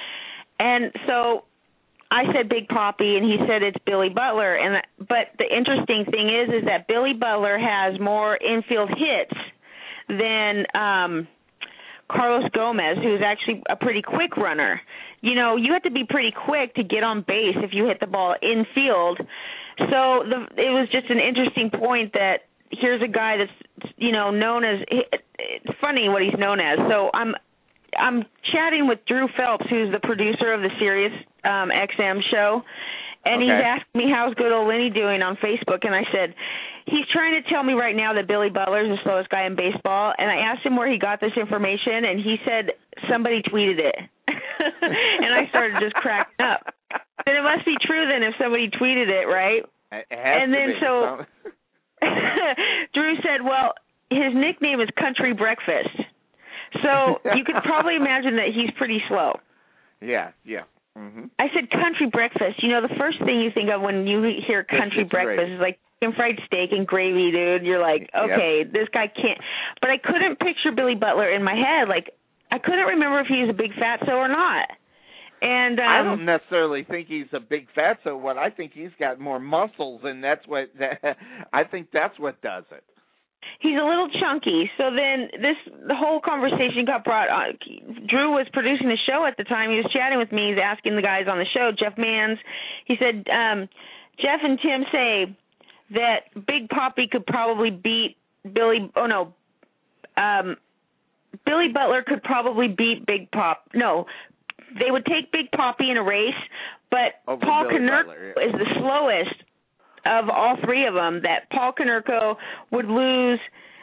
And so I said Big Papi, and he said it's Billy Butler. And but the interesting thing is, is that Billy Butler has more infield hits than um, Carlos Gomez, who's actually a pretty quick runner. You know, you have to be pretty quick to get on base if you hit the ball infield. So the, it was just an interesting point that here's a guy that's, you know, known as, it's funny what he's known as. So I'm I'm chatting with Drew Phelps, who's the producer of the Sirius um, X M show, and okay. he's asked me how's good old Lenny doing on Facebook, and I said, he's trying to tell me right now that Billy Butler is the slowest guy in baseball, and I asked him where he got this information, and he said somebody tweeted it, and I started just cracking up. Then it must be true then if somebody tweeted it, right? It has and to then be. so Drew said, well, his nickname is Country Breakfast. So you could probably imagine that he's pretty slow. Yeah, yeah. Mm-hmm. I said country breakfast. You know, the first thing you think of when you hear country breakfast is like chicken fried steak and gravy, dude. You're like, okay, yep. This guy can't. But I couldn't picture Billy Butler in my head. Like, I couldn't remember if he was a big fatso or not. And um, I don't necessarily think he's a big fatso. What I think he's got more muscles, and that's what that, I think that's what does it. He's a little chunky. So then this the whole conversation got brought on. Drew was producing the show at the time. He was chatting with me. He's asking the guys on the show, Jeff Mans. He said, um, Jeff and Tim say that Big Papi could probably beat Billy. Oh, no. Um, Billy Butler could probably beat Big Pop. No, they would take Big Papi in a race, but Over Paul Billy Konerko Butler, yeah. is the slowest of all three of them, that Paul Konerko would lose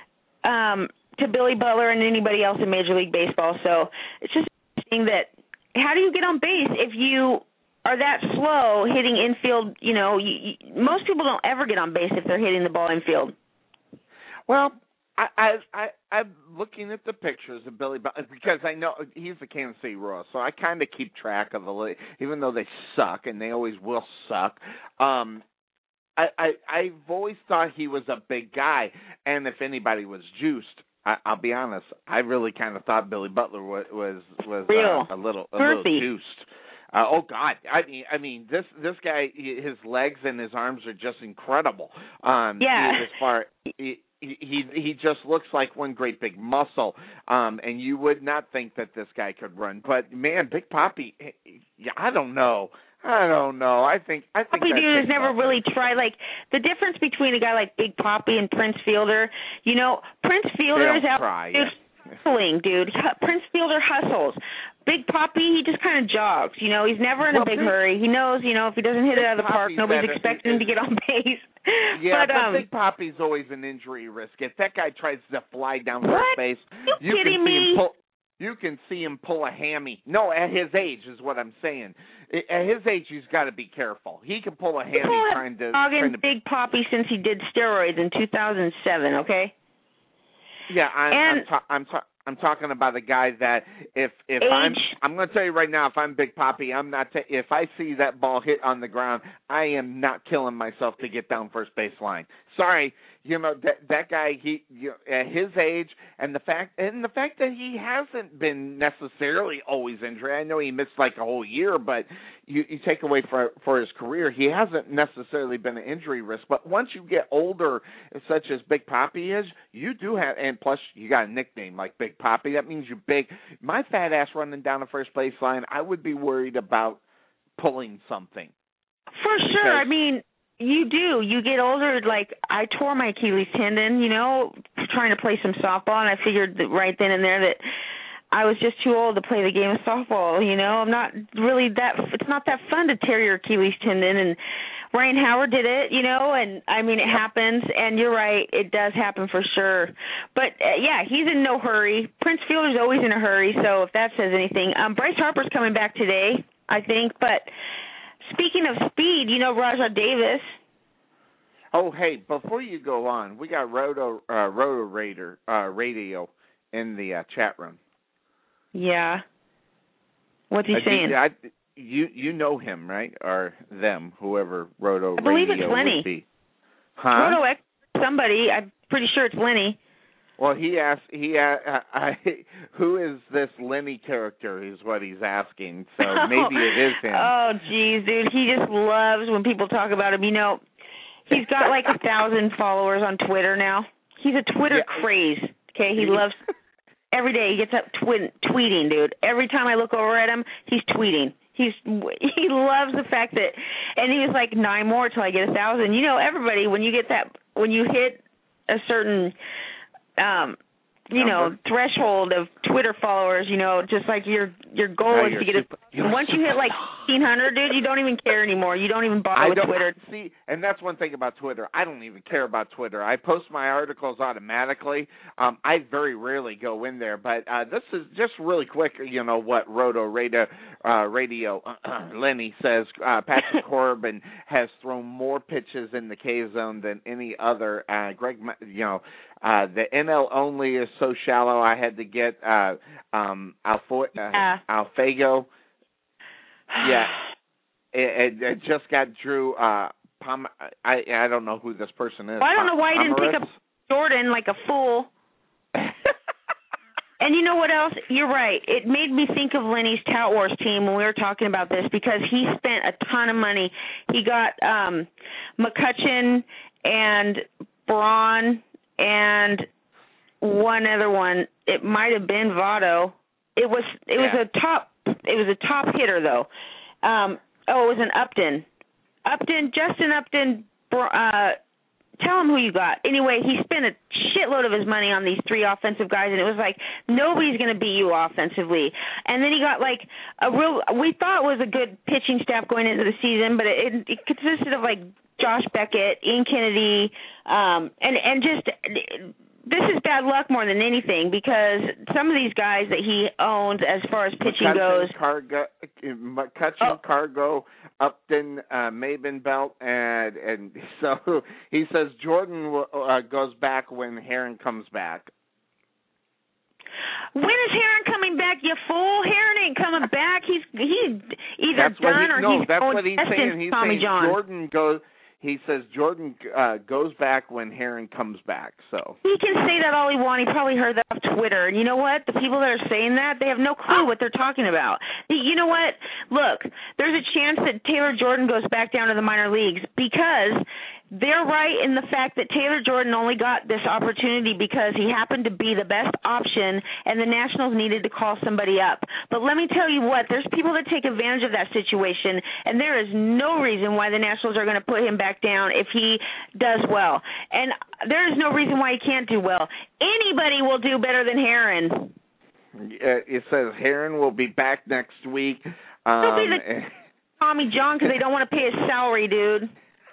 um, to Billy Butler and anybody else in Major League Baseball. So it's just interesting that how do you get on base if you are that slow hitting infield? You know, you, you, most people don't ever get on base if they're hitting the ball infield. Well, I, I, I, I'm looking at the pictures of Billy Butler because I know he's the Kansas City Royals, so I kind of keep track of the league, even though they suck, and they always will suck. Um, I, I, I've always thought he was a big guy, and if anybody was juiced, I, I'll be honest, I really kind of thought Billy Butler was was, was uh, a little a little juiced. Uh, oh God, I mean, I mean, this this guy, his legs and his arms are just incredible. Um, yeah. As far he, he he just looks like one great big muscle, um, and you would not think that this guy could run. But man, Big Papi, yeah, I don't know. I don't know. I think I think Papi that dude has never Butler. really tried. Like the difference between a guy like Big Papi and Prince Fielder, you know, Prince Fielder is out try, dude, yeah. hustling, dude. Prince Fielder hustles. Big Papi, he just kind of jogs. You know, he's never in a Well, big Big- hurry. He knows, you know, if he doesn't hit it out of the park, Papi's nobody's better- expecting him to get on base. Yeah, but, but um, Big Papi's always an injury risk. If that guy tries to fly down first What? base, You can kidding see me? him pull. You can see him pull a hammy. No, at his age is what I'm saying. I- At his age, he's got to be careful. He can pull a hammy People have trying to. dogging Trying to Big Papi since he did steroids in two thousand seven. Okay. yeah, I'm. and- I'm, ta- I'm, ta- I'm talking about a guy that if if Age. I'm I'm going to tell you right now, if I'm Big Papi, I'm not. Ta- if I see that ball hit on the ground, I am not killing myself to get down first base line. Sorry, you know that that guy. He you know, at his age, and the fact and the fact that he hasn't been necessarily always injured. I know he missed like a whole year, but you, you take away for for his career, he hasn't necessarily been an injury risk. But once you get older, such as Big Papi is, you do have, and plus you got a nickname like Big Papi. That means you're big. My fat ass running down the first base line, I would be worried about pulling something. For sure. Because- I mean, you do. You get older. Like, I tore my Achilles tendon, you know, trying to play some softball, and I figured that right then and there that I was just too old to play the game of softball, you know. I'm not really that – it's not that fun to tear your Achilles tendon, and Ryan Howard did it, you know, and, I mean, it happens, and you're right, it does happen for sure. But, uh, yeah, he's in no hurry. Prince Fielder's always in a hurry, so if that says anything. Um, Bryce Harper's coming back today, I think, but – speaking of speed, you know Rajah Davis. Oh, hey, before you go on, we got Roto uh, Roto Raider uh, Radio in the uh, chat room. Yeah. What's he Uh, do- saying? I, you you know him, right? Or them, whoever Roto I believe Radio it's Lenny. would be. Huh? Roto X, somebody. I'm pretty sure it's Lenny. Well, he asked. He uh, I, who is this Lenny character? Is what he's asking. So maybe it is him. Oh, geez, dude. He just loves when people talk about him. You know, he's got like a thousand followers on Twitter now. He's a Twitter Yeah. craze. Okay, he loves. Every day he gets up twi- tweeting, dude. Every time I look over at him, he's tweeting. He's he loves the fact that, and he was like nine more till I get a thousand. You know, everybody when you get that when you hit a certain. Um, you Number. know, threshold of Twitter followers, you know, just like your your goal No, is you're to get super, a once you hit like fifteen hundred, dude, you don't even care anymore. You don't even bother I with don't Twitter. see, and that's one thing about Twitter. I don't even care about Twitter. I post my articles automatically. Um, I very rarely go in there, but uh, this is just really quick. You know what Roto Radio, uh, Radio uh, Lenny says. Uh, Patrick Corbin has thrown more pitches in the K zone than any other. Uh, Greg, you know, uh, the N L only is so shallow. I had to get uh, um, Alfo- uh, Yeah. Alfago. Yeah. It, it, it just got Drew. Uh, Pom- I I don't know who this person is. Well, I don't know why he didn't pick Pomeranz? up Jordan like a fool. And you know what else? You're right. It made me think of Lenny's Tout Wars team when we were talking about this because he spent a ton of money. He got um, McCutcheon and Braun and one other one. It might have been Votto. It was it was Yeah. a top it was a top hitter though. Um, oh, it was an Upton. Upton, Justin Upton. Uh, tell him who you got. Anyway, he spent a shitload of his money on these three offensive guys, and it was like nobody's going to beat you offensively. And then he got like a real. We thought was a good pitching staff going into the season, but it, it consisted of like Josh Beckett, Ian Kennedy, um, and and just. This is bad luck more than anything because some of these guys that he owns as far as pitching McCutcheon, goes. Cargo, McCutcheon, Oh. Cargo, Upton, uh, Maben Belt, and and so he says Jordan uh, goes back when Heron comes back. When is Heron coming back, you fool? Heron ain't coming back. He's he's either That's what done he, or no, he's that's going what he's destined saying. He's Tommy saying John. Jordan goes. He says Jordan uh, goes back when Heron comes back. So He can say that all he wants. He probably heard that off Twitter. And you know what? The people that are saying that, they have no clue what they're talking about. You know what? Look, there's a chance that Taylor Jordan goes back down to the minor leagues because they're right in the fact that Taylor Jordan only got this opportunity because he happened to be the best option and the Nationals needed to call somebody up. But let me tell you what, there's people that take advantage of that situation, and there is no reason why the Nationals are going to put him back down if he does well. And there is no reason why he can't do well. Anybody will do better than Heron. it says Heron will be back next week. Um, Don't be the Tommy John because they don't want to pay his salary, dude.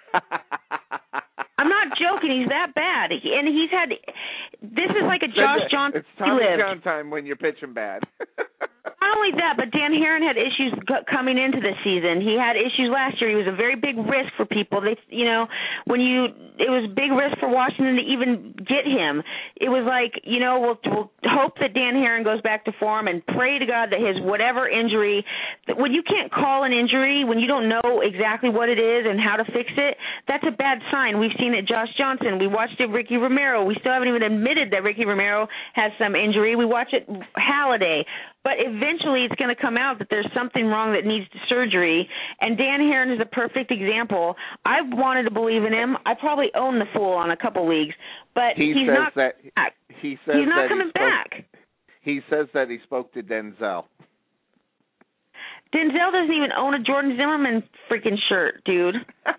I'm not joking. He's that bad, and he's had. This is like a Josh Johnson. It's Tommy John time when you're pitching bad. Not only that, but Dan Heron had issues c- coming into the season. He had issues last year. He was a very big risk for people. They, you know, when you, it was a big risk for Washington to even get him. It was like, you know, we'll, we'll hope that Dan Heron goes back to form and pray to God that his whatever injury, that when you can't call an injury, when you don't know exactly what it is and how to fix it, that's a bad sign. We've seen it, Josh Johnson. We watched it, Ricky Romero. We still haven't even admitted that Ricky Romero has some injury. We watch it, Halladay. But eventually it's going to come out that there's something wrong that needs surgery, and Dan Heron is a perfect example. I've wanted to believe in him. I probably own the fool on a couple leagues, but he he's says not that, back. He says he's not that coming he spoke, back. He says that he spoke to Denzel. Denzel doesn't even own a Jordan Zimmerman freaking shirt, dude.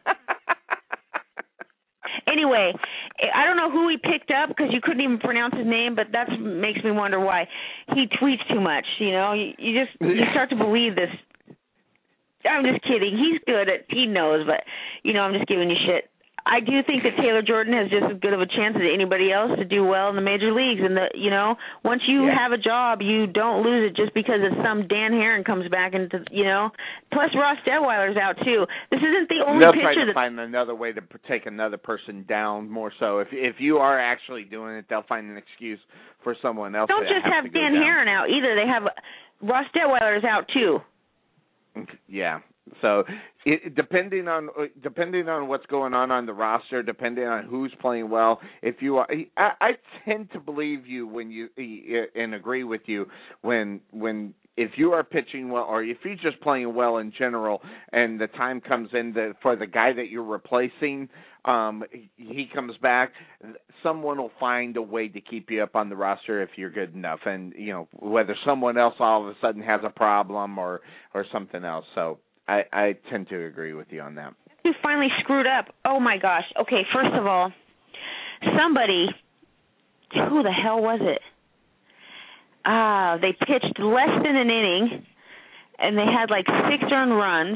Anyway, I don't know who he picked up because you couldn't even pronounce his name, but that makes me wonder why. He tweets too much, you know. You, you just you start to believe this. I'm just kidding. He's good at, he knows, but, you know, I'm just giving you shit. I do think that Taylor Jordan has just as good of a chance as anybody else to do well in the major leagues. And, the, you know, once you yeah. have a job, you don't lose it just because of some Dan Heron comes back into, you know. Plus, Ross Detweiler's out, too. This isn't the only They'll pitcher try to that... find another way to take another person down more so. If if you are actually doing it, they'll find an excuse for someone else Don't to just have, have to Dan Heron out, either. They have... Ross Detweiler's out, too. Yeah. So, it, depending on depending on what's going on on the roster, depending on who's playing well, if you are, I, I tend to believe you when you and agree with you when when if you are pitching well or if you're just playing well in general, and the time comes in the, for the guy that you're replacing, um, he comes back, someone will find a way to keep you up on the roster if you're good enough, and you know whether someone else all of a sudden has a problem or or something else. So. I, I tend to agree with you on that. You finally screwed up. Oh, my gosh. Okay, first of all, somebody, who the hell was it? Ah, uh, they pitched less than an inning, and they had like six earned runs,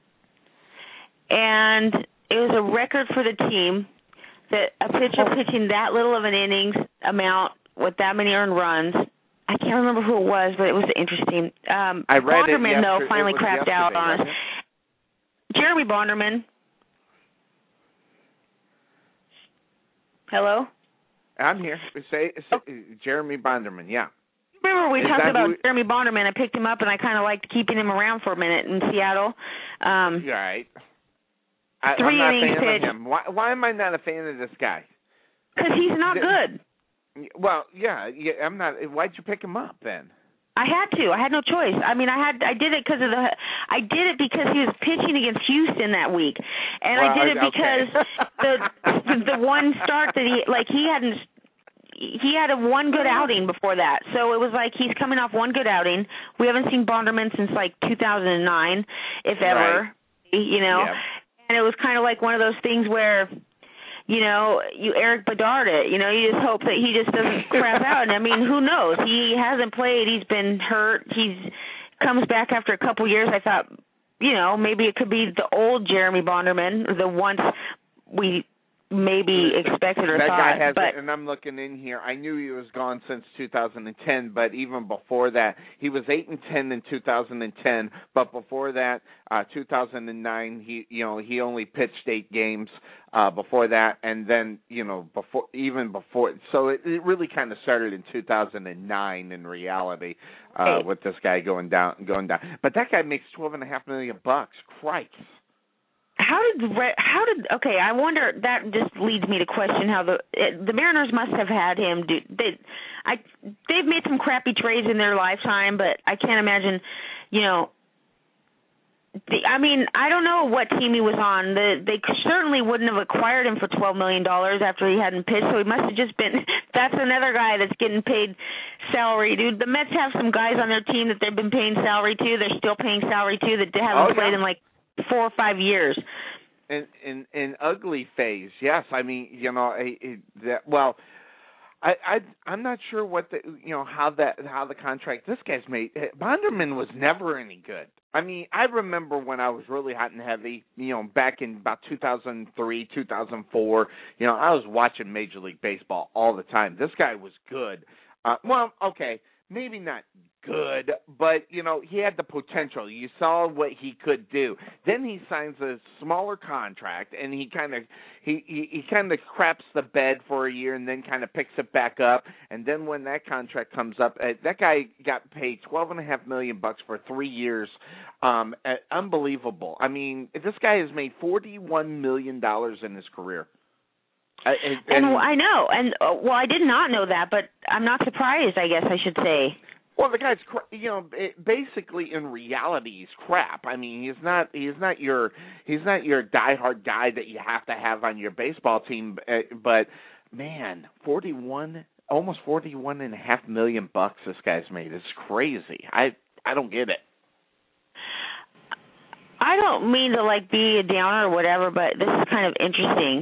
and it was a record for the team that a pitcher pitching that little of an innings amount with that many earned runs. I can't remember who it was, but it was interesting. Um, I read Bonderman, it though, finally crapped out on us. Jeremy Bonderman. Hello? I'm here. Say, say oh. Jeremy Bonderman, yeah. Remember we Is talked about who... Jeremy Bonderman. I picked him up, and I kind of liked keeping him around for a minute in Seattle. Um, You're right. I, three I'm not innings a fan pitched. of him. Why, why am I not a fan of this guy? Because he's not good. Well, yeah, yeah, I'm not. Why'd you pick him up then? I had to. I had no choice. I mean, I had. I did it because of the. I did it because he was pitching against Houston that week, and well, I did it okay. because the the one start that he like he hadn't. He had a one good outing before that, so it was like he's coming off one good outing. We haven't seen Bonderman since like two thousand nine, if ever. Right. You know, yeah. And it was kind of like one of those things where. You know, you Eric Bedard it. You know, you just hope that he just doesn't crap out. And I mean, who knows? He hasn't played. He's been hurt. He's comes back after a couple years. I thought, you know, maybe it could be the old Jeremy Bonderman, the once we maybe expected or that thought. Guy has but it, and I'm looking in here. I knew he was gone since two thousand ten, but even before that, he was eight and ten in two thousand ten. But before that, uh, two thousand nine, he you know he only pitched eight games. Uh, before that, and then you know before even before, so it, it really kind of started in two thousand nine in reality uh, hey. with this guy going down, going down. But that guy makes twelve and a half million bucks. Christ. How did how did okay? I wonder. That just leads me to question how the the Mariners must have had him do. They, I they've made some crappy trades in their lifetime, but I can't imagine, you know. The, I mean, I don't know what team he was on. The, they certainly wouldn't have acquired him for twelve million dollars after he hadn't pitched, so he must have just been – that's another guy that's getting paid salary, dude. The Mets have some guys on their team that they've been paying salary to. They're still paying salary to that haven't oh, played yeah. in like four or five years. In, in, in ugly phase, yes. I mean, you know, it, it, that, well – I, I I'm not sure what the you know how that how the contract this guy's made. Bonderman was never any good. I mean, I remember when I was really hot and heavy, you know, back in about two thousand three, two thousand four, you know, I was watching Major League Baseball all the time. This guy was good. Uh, well, okay, maybe not good, but, you know, he had the potential. You saw what he could do. Then he signs a smaller contract, and he kind of he, he, he kind of craps the bed for a year and then kind of picks it back up. And then when that contract comes up, uh, that guy got paid twelve and a half million bucks for three years. Um, uh, unbelievable. I mean, this guy has made forty-one million dollars in his career. I, and, and, and I know, and uh, well, I did not know that, but I'm not surprised, I guess I should say. Well, the guy's, you know, basically in reality, he's crap. I mean, he's not, he's not your, he's not your diehard guy that you have to have on your baseball team. But man, forty-one, almost forty-one and a half million bucks this guy's made. It's crazy. I, I don't get it. I don't mean to like be a downer or whatever, but this is kind of interesting.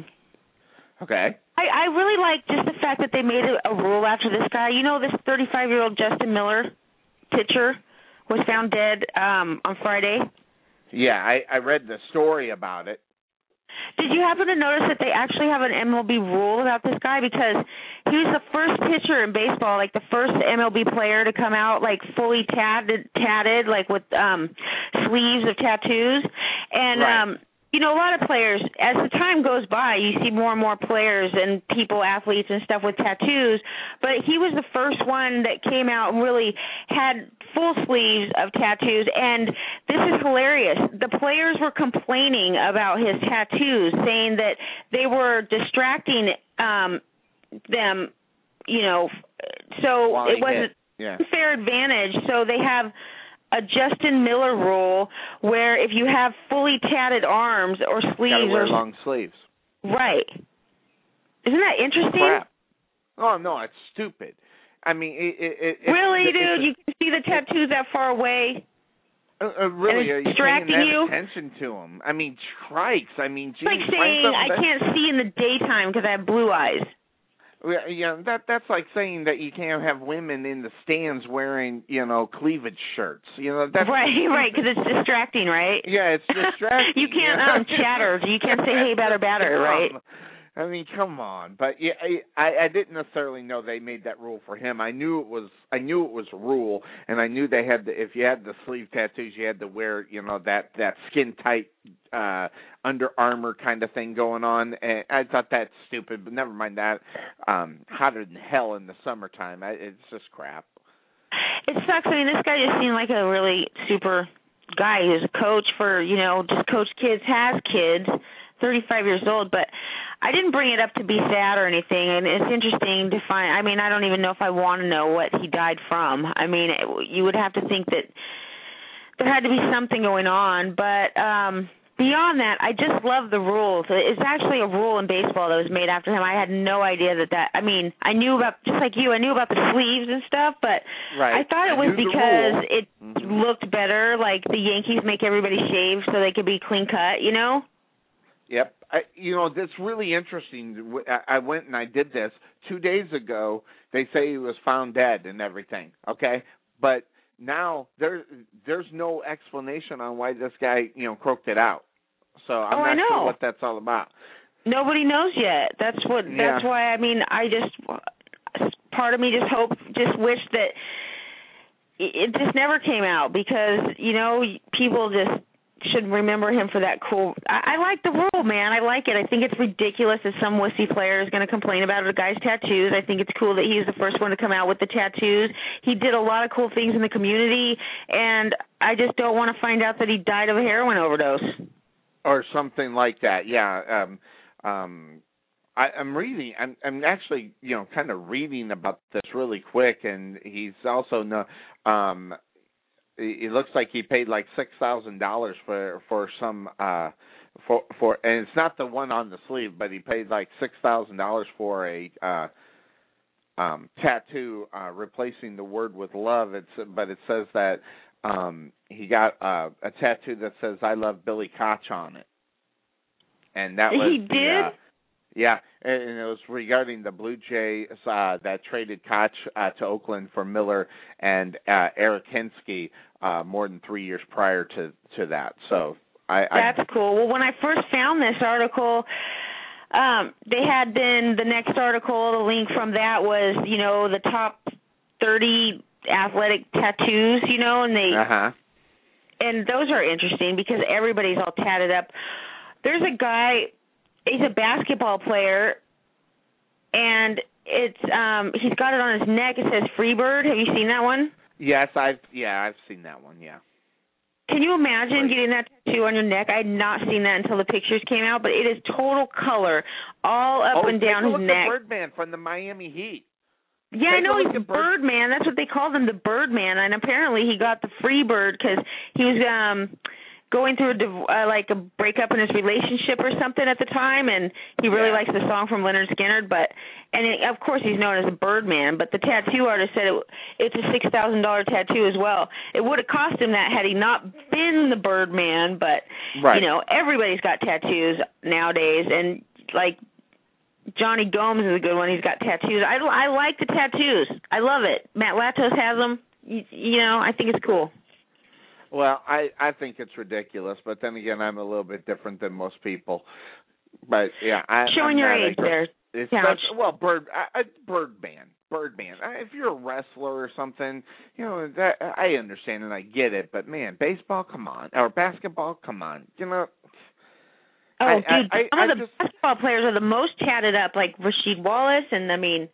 Okay. I, I really like just the fact that they made a, a rule after this guy. You know, this thirty-five-year-old Justin Miller pitcher was found dead um, on Friday. Yeah, I, I read the story about it. Did you happen to notice that they actually have an M L B rule about this guy? Because he was the first pitcher in baseball, like the first M L B player to come out like fully tatted, tatted like with um, sleeves of tattoos. And right. um you know, a lot of players, as the time goes by, you see more and more players and people, athletes and stuff with tattoos, but he was the first one that came out and really had full sleeves of tattoos, and this is hilarious. The players were complaining about his tattoos, saying that they were distracting um, them, you know, so While it wasn't yeah. a fair advantage, so they have a Justin Miller rule where if you have fully tatted arms or sleeves, gotta wear or long sleeves, right? Isn't that interesting? Crap. Oh no, it's stupid. I mean, it, it, it, really, it, dude, it's, you can see the tattoos that far away. Uh, uh, really, are you distracting paying that you? attention to them? I mean, strikes. I mean, geez, It's like saying I that, can't see in the daytime because I have blue eyes. Yeah, that that's like saying that you can't have women in the stands wearing, you know, cleavage shirts. You know, that's right, right, because it's distracting, right? Yeah, it's distracting. You can't yeah. um, chatter. You can't say hey, batter, batter, right? I mean, come on. But yeah, I I didn't necessarily know they made that rule for him. I knew it was I knew it was a rule, and I knew they had to, if you had the sleeve tattoos, you had to wear, you know, that that skin tight uh Under Armour kind of thing going on. And I thought that's stupid, but never mind that. Um, hotter than hell in the summertime. I, it's just crap. It sucks. I mean, this guy just seemed like a really super guy. He was a coach for, you know, just coach kids, has kids, thirty-five years old, but I didn't bring it up to be sad or anything, and it's interesting to find, I mean, I don't even know if I want to know what he died from. I mean, it, you would have to think that there had to be something going on, but um, beyond that, I just love the rules. It's actually a rule in baseball that was made after him. I had no idea that that, I mean, I knew about, just like you, I knew about the sleeves and stuff, but right. I thought it I was because it mm-hmm. looked better, like the Yankees make everybody shave so they could be clean cut, you know? Yep. I, you know, that's really interesting. I went and I did this two days ago. They say he was found dead and everything, okay? But now there, there's no explanation on why this guy, you know, croaked it out. So I'm oh, not I know. sure what that's all about. Nobody knows yet. That's what. Yeah. That's why. I mean, I just part of me just hope, just wish that it just never came out because you know people just should remember him for that cool. I, I like the rule, man. I like it. I think it's ridiculous that some wussy player is going to complain about a guy's tattoos. I think it's cool that he's the first one to come out with the tattoos. He did a lot of cool things in the community, and I just don't want to find out that he died of a heroin overdose. Or something like that, yeah. Um, um, I, I'm reading. I'm, I'm actually, you know, kind of reading about this really quick, and he's also no. Um, it looks like he paid like six thousand dollars for for some uh for for, and it's not the one on the sleeve, but he paid like six thousand dollars for a uh, um, tattoo uh, replacing the word with love. It's but it says that. Um, he got uh, a tattoo that says "I love Billy Koch" on it, and that was he the, did. Uh, Yeah, and it was regarding the Blue Jays uh, that traded Koch uh, to Oakland for Miller and uh, Eric Hensky uh, more than three years prior to, to that. So I, That's I, cool. Well, when I first found this article, um, they had then the next article, the link from that was, you know, the top thirty athletic tattoos, you know, and they uh-huh. and those are interesting because everybody's all tatted up. There's a guy, he's a basketball player, and it's um he's got it on his neck. It says Freebird. Have you seen that one? Yes, I've yeah, I've seen that one. Yeah. Can you imagine Right. getting that tattoo on your neck? I had not seen that until the pictures came out, but it is total color all up oh, and down take a his look neck. at Birdman from the Miami Heat. Yeah, Take I know a look he's at Bird- Birdman. That's what they called him, the Birdman. And apparently he got the Freebird because he was um going through a div- uh, like a breakup in his relationship or something at the time, and he really Yeah. likes the song from Leonard Skinner. But and it, of course he's known as a Birdman. But the tattoo artist said it, it's a six thousand dollar tattoo as well. It would have cost him that had he not been the Birdman. But Right. you know, everybody's got tattoos nowadays, and like. Johnny Gomes is a good one. He's got tattoos. I, I like the tattoos. I love it. Matt Latos has them. You, you know, I think it's cool. Well, I I think it's ridiculous, but then again, I'm a little bit different than most people. But yeah, I, Showing I'm your not age a, there. It's Couch. such, well, bird, I, I, Birdman, Birdman. I, if you're a wrestler or something, you know that I understand and I get it. But man, baseball, come on, or basketball, come on. You know. Oh, I, dude, I, I, some I of the just, basketball players are the most tatted up, like Rasheed Wallace, and I mean,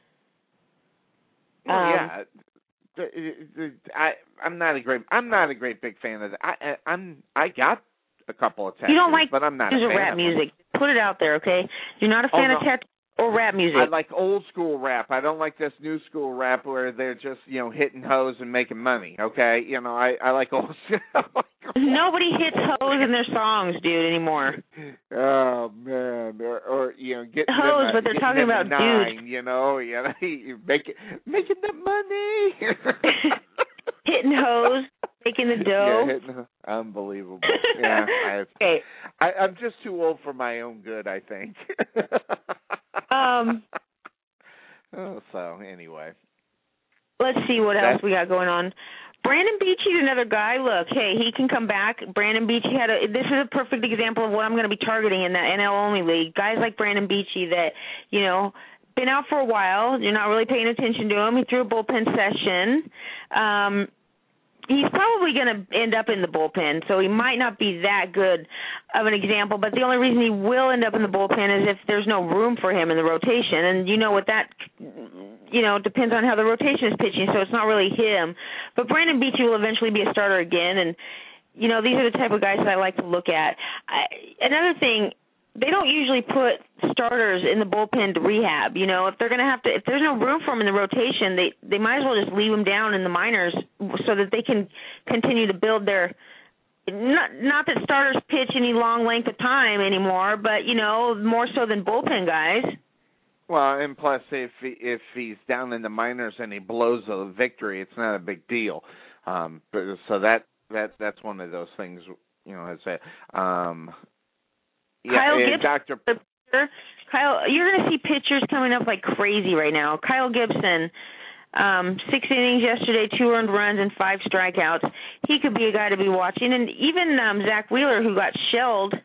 well, um, yeah. The, the, I I'm not a great I'm not a great big fan of that. I, I I'm I got a couple of tattoos, you don't like but I'm not a tattoos fan or rap of music. Put it out there, okay? You're not a Oh, fan no. of tattoos or rap music. I like old school rap. I don't like this new school rap where they're just, you know, hitting hoes and making money, okay? You know, I, I like old Nobody hits hoes in their songs, dude, anymore. Oh man. Or, or you know, getting Hoes, them, but they're getting talking them about nine, dudes. you know, you know, you make it, making the money. Hitting hoes, making the dough. Yeah, hitting, unbelievable. Yeah, I, okay. I, I'm just too old for my own good, I think. um. Oh, so anyway, let's see what That's, else we got going on. Brandon Beachy's another guy. Look, hey, he can come back. Brandon Beachy had a. This is a perfect example of what I'm going to be targeting in the N L only league. Guys like Brandon Beachy that, you know, been out for a while. You're not really paying attention to him. He threw a bullpen session. Um, he's probably going to end up in the bullpen, so he might not be that good of an example. But the only reason he will end up in the bullpen is if there's no room for him in the rotation. And you know what that, you know, depends on how the rotation is pitching, so it's not really him. But Brandon Beachy will eventually be a starter again, and, you know, these are the type of guys that I like to look at. I, another thing, they don't usually put starters in the bullpen to rehab. You know, if they're going to have to, if there's no room for them in the rotation, they they might as well just leave them down in the minors so that they can continue to build their. Not not that starters pitch any long length of time anymore, but you know, more so than bullpen guys. Well, and plus, if he, if he's down in the minors and he blows a victory, it's not a big deal. Um, but so that that that's one of those things. You know, I say. Um, Yeah, Kyle and Gibson, Doctor Kyle, you're going to see pitchers coming up like crazy right now. Kyle Gibson, um, six innings yesterday, two earned runs and five strikeouts. He could be a guy to be watching. And even um, Zach Wheeler, who got shelled,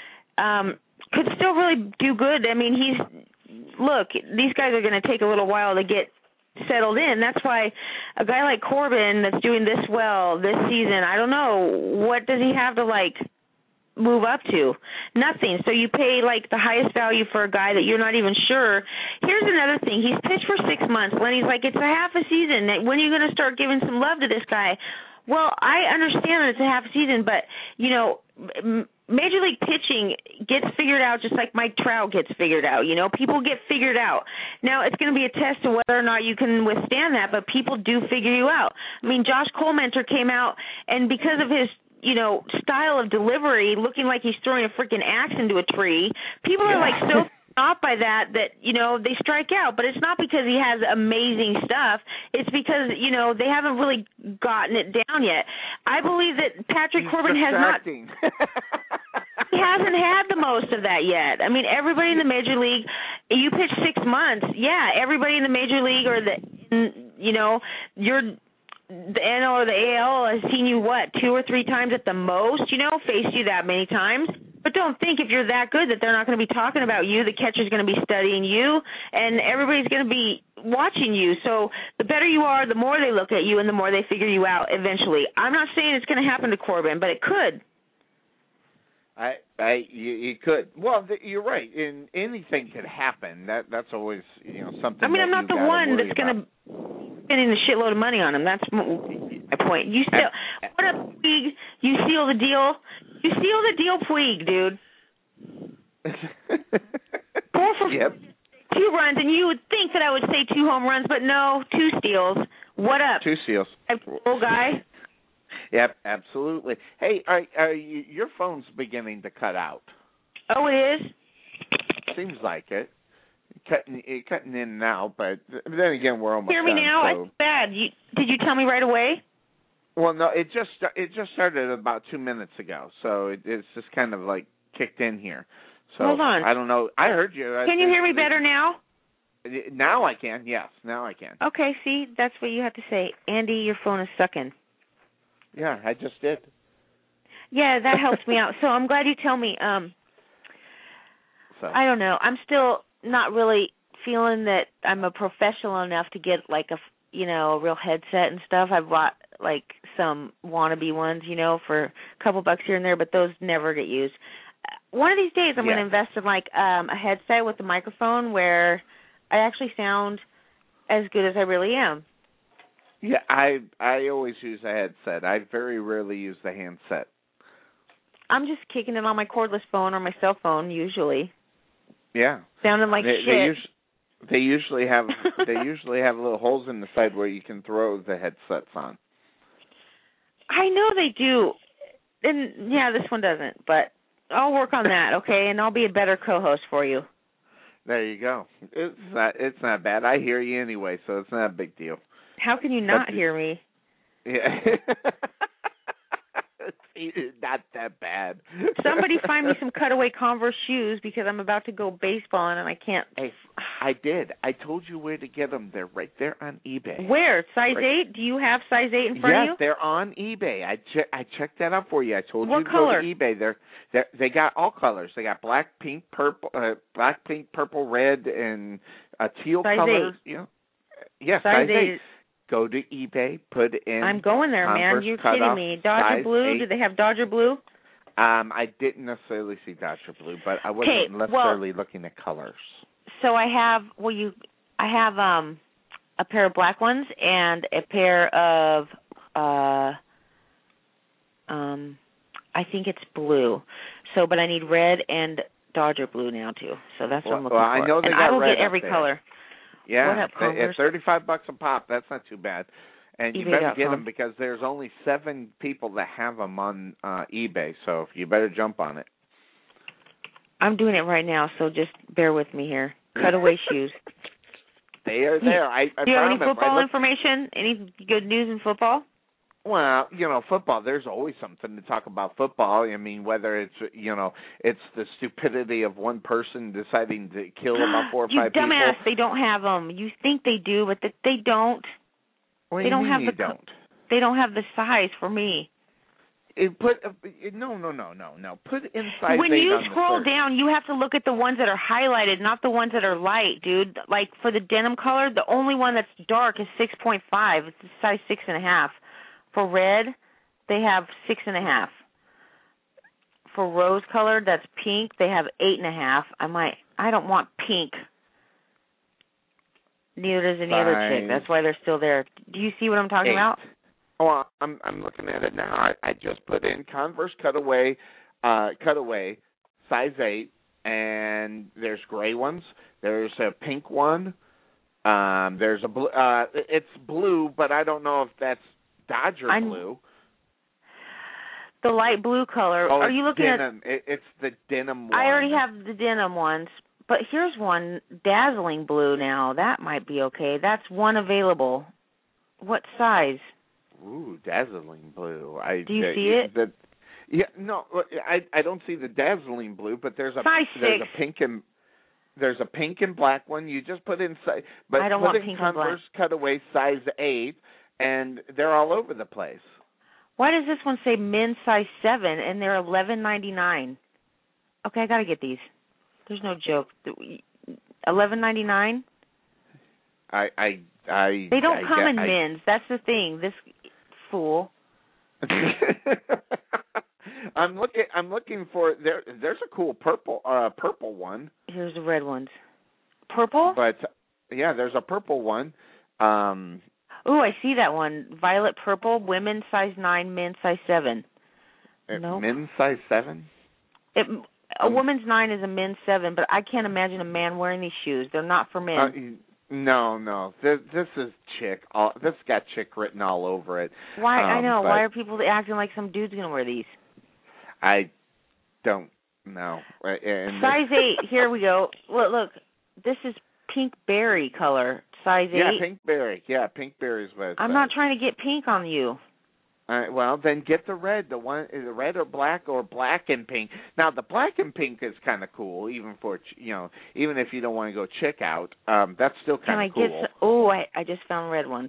um, could still really do good. I mean, he's look, these guys are going to take a little while to get settled in. That's why a guy like Corbin that's doing this well this season, I don't know, what does he have to like move up to? Nothing. So you pay like the highest value for a guy that you're not even sure. Here's another thing. He's pitched for six months. Lenny's like, it's a half a season. When are you going to start giving some love to this guy? Well, I understand that it's a half a season, but, you know, Major League pitching gets figured out just like Mike Trout gets figured out. You know, people get figured out. Now, it's going to be a test of whether or not you can withstand that, but people do figure you out. I mean, Josh Colementor came out, and because of his you know, style of delivery, looking like he's throwing a freaking axe into a tree. People yeah. are like so off by that that, you know, they strike out. But it's not because he has amazing stuff. It's because, you know, they haven't really gotten it down yet. I believe that Patrick he's Corbin has not. he hasn't had the most of that yet. I mean, everybody in the major league, you pitch six months. Yeah, everybody in the major league or the, you know, you're the N L or the A L has seen you, what, two or three times at the most, you know, faced you that many times. But don't think if you're that good that they're not going to be talking about you. The catcher's going to be studying you, and everybody's going to be watching you. So the better you are, the more they look at you and the more they figure you out eventually. I'm not saying it's going to happen to Corbin, but it could. I, I, you, you could. Well, th- you're right. In anything could happen. That that's always, you know, something. I mean, that I'm not you the one that's going to spending a shitload of money on him. That's my point. You still, what up, Puig? You seal the deal. You seal the deal, Puig, dude. Four for yep. two runs, and you would think that I would say two home runs, but no, two steals. What up? Two steals. Old guy. Yep, absolutely. Hey, are, are you, your phone's beginning to cut out. Oh, it is? Seems like it. Cutting, it cutting in and out, but then again, we're almost Hear me done, now? so. It's bad. You, did you tell me right away? Well, no, it just it just started about two minutes ago, so it, it's just kind of like kicked in here. So Hold on. I don't know. I heard you. Can you hear me better now? Now I can. Yes, now I can. Okay. See, that's what you have to say. Andy, your phone is sucking. Yeah, I just did. Yeah, that helps me out. So I'm glad you tell me. Um, so. I don't know. I'm still not really feeling that I'm a professional enough to get like a, you know, a real headset and stuff. I've bought like some wannabe ones, you know, for a couple bucks here and there, but those never get used. One of these days I'm yeah. going to invest in like um, a headset with a microphone where I actually sound as good as I really am. Yeah, I I always use a headset. I very rarely use the handset. I'm just kicking it on my cordless phone or my cell phone usually. Yeah. Sounding like they, shit. They, us- they usually have they usually have little holes in the side where you can throw the headsets on. I know they do. And yeah, this one doesn't, but I'll work on that, okay? And I'll be a better co-host for you. There you go. It's not it's not bad. I hear you anyway, so it's not a big deal. How can you not but, hear me? Yeah. It's not that bad. Somebody find me some cutaway Converse shoes because I'm about to go baseballing and I can't. Hey, I did. I told you where to get them. They're right there on eBay. Where? Size right. eight? Do you have size eight in front yes, of you? Yes, they're on eBay. I che- I checked that out for you. I told what you to color? go to eBay. They're, they're they got all colors. They got black, pink, purple, uh, black, pink, purple, red, and a teal size color. Eight. You know, yes, size, size eight. eight. Go to eBay, put in. I'm going there, man. You're kidding me. Dodger blue? Eight. Do they have Dodger blue? Um, I didn't necessarily see Dodger blue, but I wasn't okay, necessarily well, looking at colors. So I have well, you, I have um, a pair of black ones and a pair of uh, um, I think it's blue. So, but I need red and Dodger blue now too. So that's well, what I'm looking well, for. I know they and got I will red get every up there. color. Yeah, what up, at thirty-five bucks a pop, that's not too bad. And you eBay better dot com. get them because there's only seven people that have them on uh, eBay, so you better jump on it. I'm doing it right now, so just bear with me here. Cutaway shoes. They are there. I, I Do you have any promise. football looked, information? Any good news in football? Well, you know, football, there's always something to talk about football. I mean, whether it's, you know, it's the stupidity of one person deciding to kill about four or you five dumbass, people. they don't have them. You think they do, but the, they don't. What do they you don't mean have you the don't? They don't have the size for me. It put uh, no, no, no, no, no. Put inside. When you on scroll the down, you have to look at the ones that are highlighted, not the ones that are light, dude. Like for the denim color, the only one that's dark is six point five. It's a size six and a half. For red, they have six and a half. For rose color, that's pink. They have eight and a half. I might. I don't want pink. Neither does any Size. other chick. That's why they're still there. Do you see what I'm talking Eight. about? Oh, I'm I'm looking at it now. I, I just put in Converse cutaway, uh, cutaway, size eight, and there's gray ones. There's a pink one. Um, there's a blue. Uh, it's blue, but I don't know if that's Dodger I'm, blue. The light blue color. Oh, Are you looking denim. at? It, it's the denim one. I already have the denim ones, but here's one dazzling blue now. That might be okay. That's one available. What size? Ooh, dazzling blue. I Do you uh, see it? The, Yeah, no, I I don't see the dazzling blue, but there's a Size there's six. a pink and there's a pink and black one. You just put in size, but I don't put want in pink and black. Converse cutaway size eight, and they're all over the place. Why does this one say men's size seven and they're eleven ninety nine? Okay, I gotta get these. There's no joke. Eleven ninety nine. I I I. They don't I, come I, in I, men's. That's the thing. This fool. I'm looking. I'm looking for there. There's a cool purple, uh, purple one. Here's the red ones. Purple? But yeah, there's a purple one. Um, Ooh, I see that one. Violet purple, women's size nine, men's size seven. Nope. Men's size seven. It, a Um, woman's nine is a men's seven, but I can't imagine a man wearing these shoes. They're not for men. Uh, no, no. This, this is chick. All, this got chick written all over it. Why? Um, I know. but Why are people acting like some dude's gonna wear these? I don't know. And Size eight. Here we go. Look, look. This is pink berry color. Size yeah, eight. pink berry. Yeah, pink berry is what it I'm says. not trying to get pink on you. All right, well, then get the red, the one, the red or black or black and pink. Now, the black and pink is kind of cool, even for you know, even if you don't want to go chick out, um, that's still Can I kind of cool. get? Some, oh, I I just found red ones.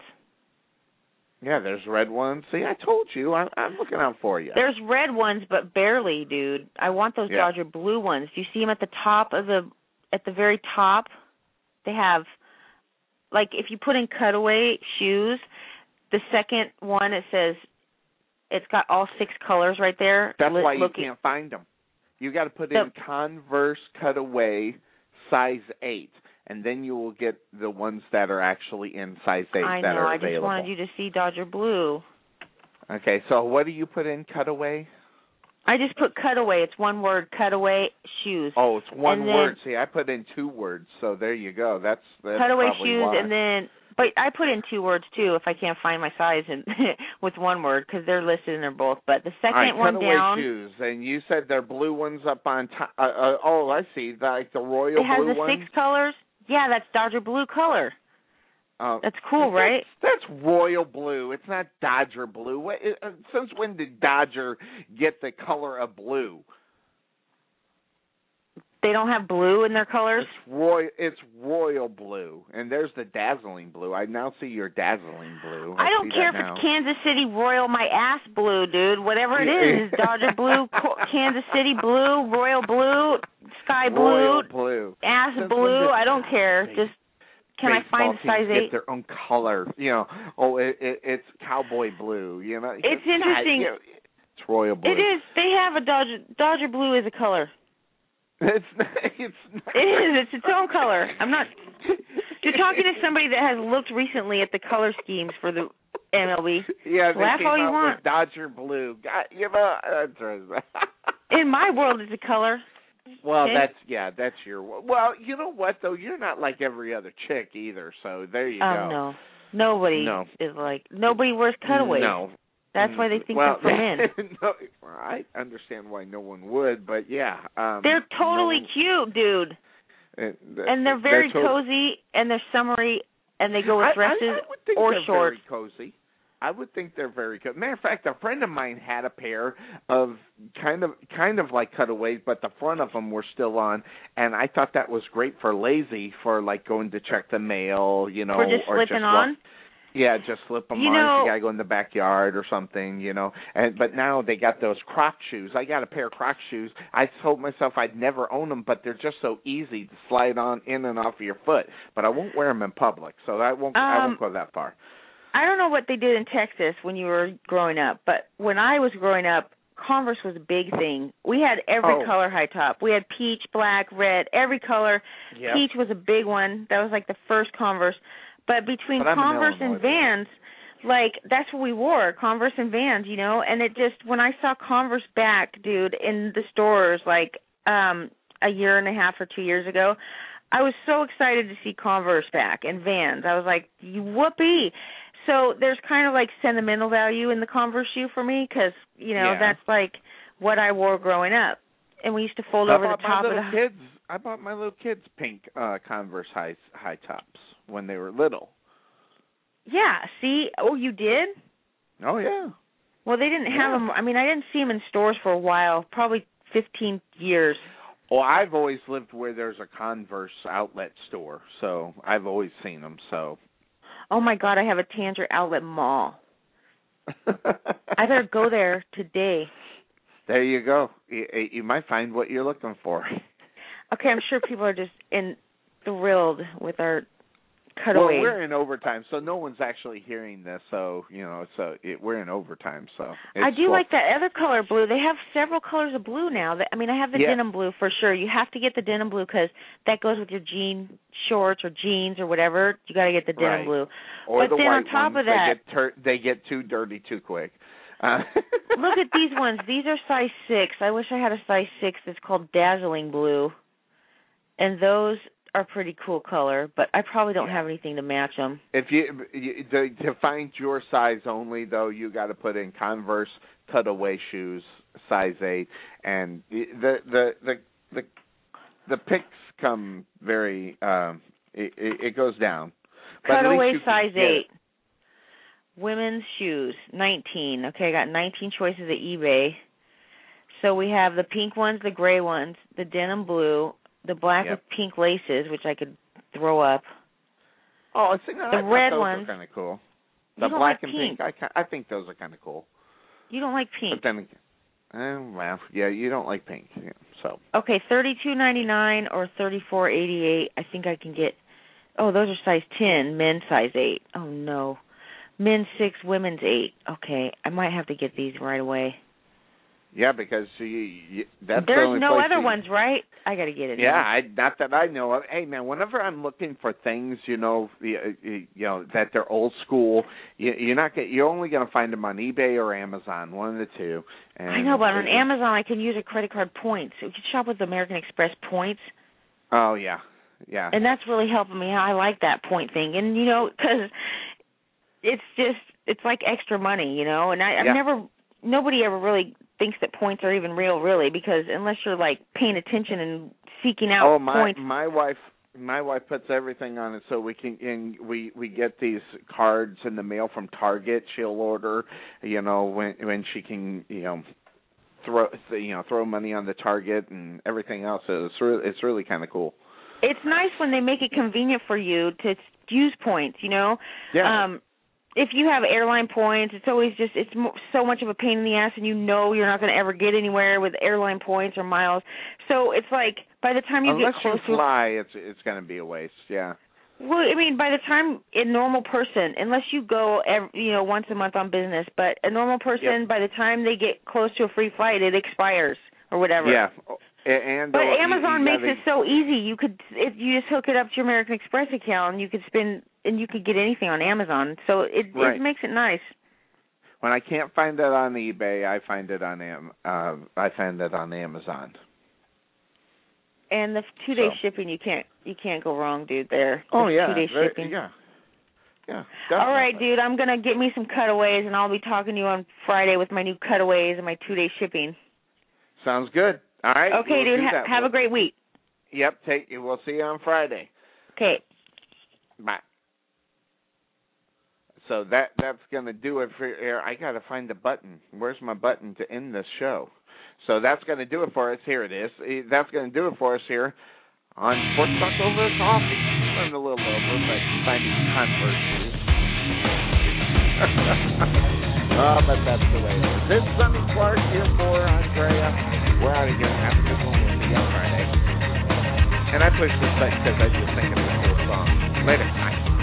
Yeah, there's red ones. See, I told you, I'm, I'm looking out for you. There's red ones, but barely, dude. I want those Yeah. Dodger blue ones. Do you see them at the top of the, at the very top? They have, like, if you put in cutaway shoes, the second one it says, it's got all six colors right there. That's Li- why you looking- can't find them. You got to put The- in Converse cutaway size eight, and then you will get the ones that are actually in size eight I that know. are I available. just wanted you to see Dodger blue. Okay, so what do you put in cutaway? I just put cutaway. It's one word, cutaway shoes. Oh, it's one And then- word. See, I put in two words, so there you go. That's, that's cutaway probably shoes, why. and then, but I put in two words too if I can't find my size and with one word because they're listed in there both. But the second All right, one cutaway down, shoes, and you said they're blue ones up on top. Uh, uh, oh, I see, like the royal it has blue the ones. six colors. Yeah, that's Dodger blue color. Uh, That's cool, right? That's, that's royal blue. It's not Dodger blue. What, uh, since when did Dodger get the color of blue? They don't have blue in their colors. It's royal. It's royal blue, and there's the dazzling blue. I now see your dazzling blue. I, I don't see care that if now. it's Kansas City Royal, my ass blue, dude. Whatever it is, Dodger blue, Co- Kansas City blue, Royal blue, sky blue, Royal blue, ass Since when blue. did I don't care. Just can I find baseball size teams eight? get their own color? You know, oh, it, it, it's cowboy blue. You know, It's interesting. God, you know, it's royal blue. It is. They have a Dodger. Dodger blue is a color. It's not, it's not. It is. It's its own color. I'm not. You're talking to somebody that has looked recently at the color schemes for the M L B. Yeah, they Laugh came all you out want. with Dodger blue. God, you know, that's right. In my world, it's a color. Well, Okay. that's yeah, that's your. Well, you know what though? You're not like every other chick either. So there you Oh go. no, nobody No. is like nobody wears cutaways. No. That's why they think well, they're for men. no, I understand why no one would, but yeah. Um, They're totally no, cute, dude, uh, and they're very tot- cozy, and they're summery, and they go with I- I- dresses I would think or they're shorts. Very cozy. I would think they're very good. Matter of fact, a friend of mine had a pair of kind of kind of like cutaways, but the front of them were still on, and I thought that was great for lazy, for like going to check the mail, you know, For just or slipping just on? Walk, yeah, just slip them You on know- if you gotta go in the backyard or something, you know. And but now they got those Croc shoes. I got a pair of Croc shoes. I told myself I'd never own them, but they're just so easy to slide on in and off of your foot. But I won't wear them in public, so I won't. I Um, won't go that far. I don't know what they did in Texas when you were growing up, but when I was growing up, Converse was a big thing. We had every Oh. color high top. We had peach, black, red, every color. Yeah. Peach was a big one. That was like the first Converse. But between But I'm in Converse and Illinois, Vans, like that's what we wore, Converse and Vans, you know. And it just when I saw Converse back, dude, in the stores like um a year and a half or two years ago, I was so excited to see Converse back and Vans. I was like, you whoopee. So there's kind of like sentimental value in the Converse shoe for me because, you know, Yeah. that's like what I wore growing up. And we used to fold I over the bought top my of little the kids. I bought my little kids pink uh Converse high high tops when they were little. Yeah, see? Oh, you did? Oh yeah. Well, they didn't have Yeah. them. I mean, I didn't see them in stores for a while, probably fifteen years. Well, I've always lived where there's a Converse outlet store, so I've always seen them. So. Oh my God, I have a Tanger Outlet Mall. I better go there today. There you go. You, you might find what you're looking for. Okay, I'm sure people are just in thrilled with our cutaway. Well, we're in overtime, so no one's actually hearing this. So you know, so it, we're in overtime. So it's I do cool. like that other color blue. They have several colors of blue now. That, I mean, I have the Yeah. denim blue for sure. You have to get the denim blue because that goes with your jean shorts or jeans or whatever. You got to get the denim Right. blue. Or but the then white on top ones, of that, they get, tur- they get too dirty too quick. Uh, look at these ones. These are size six. I wish I had a size six that's called dazzling blue, and those are pretty cool color. But I probably don't Yeah. have anything to match them. If you, you to, to find your size only, though, you got to put in Converse cutaway shoes, size eight, and the the the the the pics come very. Um, it, it, it goes down. But at least Cutaway you can size get it. eight. Women's shoes, nineteen. Okay, I got nineteen choices at eBay. So we have the pink ones, the gray ones, the denim blue, the black Yep. with pink laces, which I could throw up. Oh, see, no, The I thought red those ones. kind of cool. You The don't black like and pink. pink, I, I think those are kind of cool. You don't like pink. But then, eh, well, yeah, you don't like pink, yeah, so. Okay, thirty-two ninety-nine or thirty-four eighty-eight. I think I can get. Oh, those are size ten, men's size eight. Oh no, men's six, women's eight. Okay, I might have to get these right away. Yeah, because you, you, that's the There's only no place other you, ones, right? I got to get it. Yeah, now. I, not that I know of. Hey, man, whenever I'm looking for things, you know, you, you know that they're old school, you, you're not get, you're only going to find them on eBay or Amazon, one of the two. And I know, but on it- Amazon I can use a credit card points. We can shop with American Express points, Oh yeah, yeah. and that's really helping me. I like that point thing, and you know, because it's just it's like extra money, you know. And I, I've Yeah. never, nobody ever really thinks that points are even real, really, because unless you're like paying attention and seeking out Oh, my points. my wife my wife puts everything on it so we can and we we get these cards in the mail from Target. She'll order, you know, when when she can, you know, throw you know throw money on the Target and everything else. So it's really it's really kind of cool. It's nice when they make it convenient for you to use points, you know. Yeah. Um, if you have airline points, it's always just, it's mo- so much of a pain in the ass, and you know you're not going to ever get anywhere with airline points or miles. So it's like, by the time you Unless get close you to fly, it's it's going to be a waste. Yeah. Well, I mean, by the time a normal person, unless you go, every, you know, once a month on business, but a normal person, Yep. by the time they get close to a free flight, it expires or whatever. Yeah. And But uh, Amazon you, you makes gotta, it so easy. You could, if you just hook it up to your American Express account, and you could spend, and you could get anything on Amazon. So it Right. it makes it nice. When I can't find it on eBay, I find it on Am. Uh, I find it on Amazon. And the two day So. shipping, you can't you can't go wrong, dude. There. Oh There's yeah. two day Very- shipping. Yeah. Yeah. All right, definitely. dude. I'm gonna get me some cutaways, and I'll be talking to you on Friday with my new cutaways and my two day shipping. Sounds good. All right. Okay, we'll dude. do Ha- that. have We'll- a great week. Yep. Take. We'll see you on Friday. Okay. Bye. So that that's gonna do it for here. I gotta find the button. Where's my button to end this show? So that's gonna do it for us. Here it is. Eh, That's gonna do it for us here on Sports Talk Over Coffee. Learned a little over, but finding converses. Oh, but that's the way it is. This is Sonny Clark here for Andrea. We're out of here. Have a good one. We'll see you on Friday. And I pushed this button because I just think it's a cool song. Later. Bye.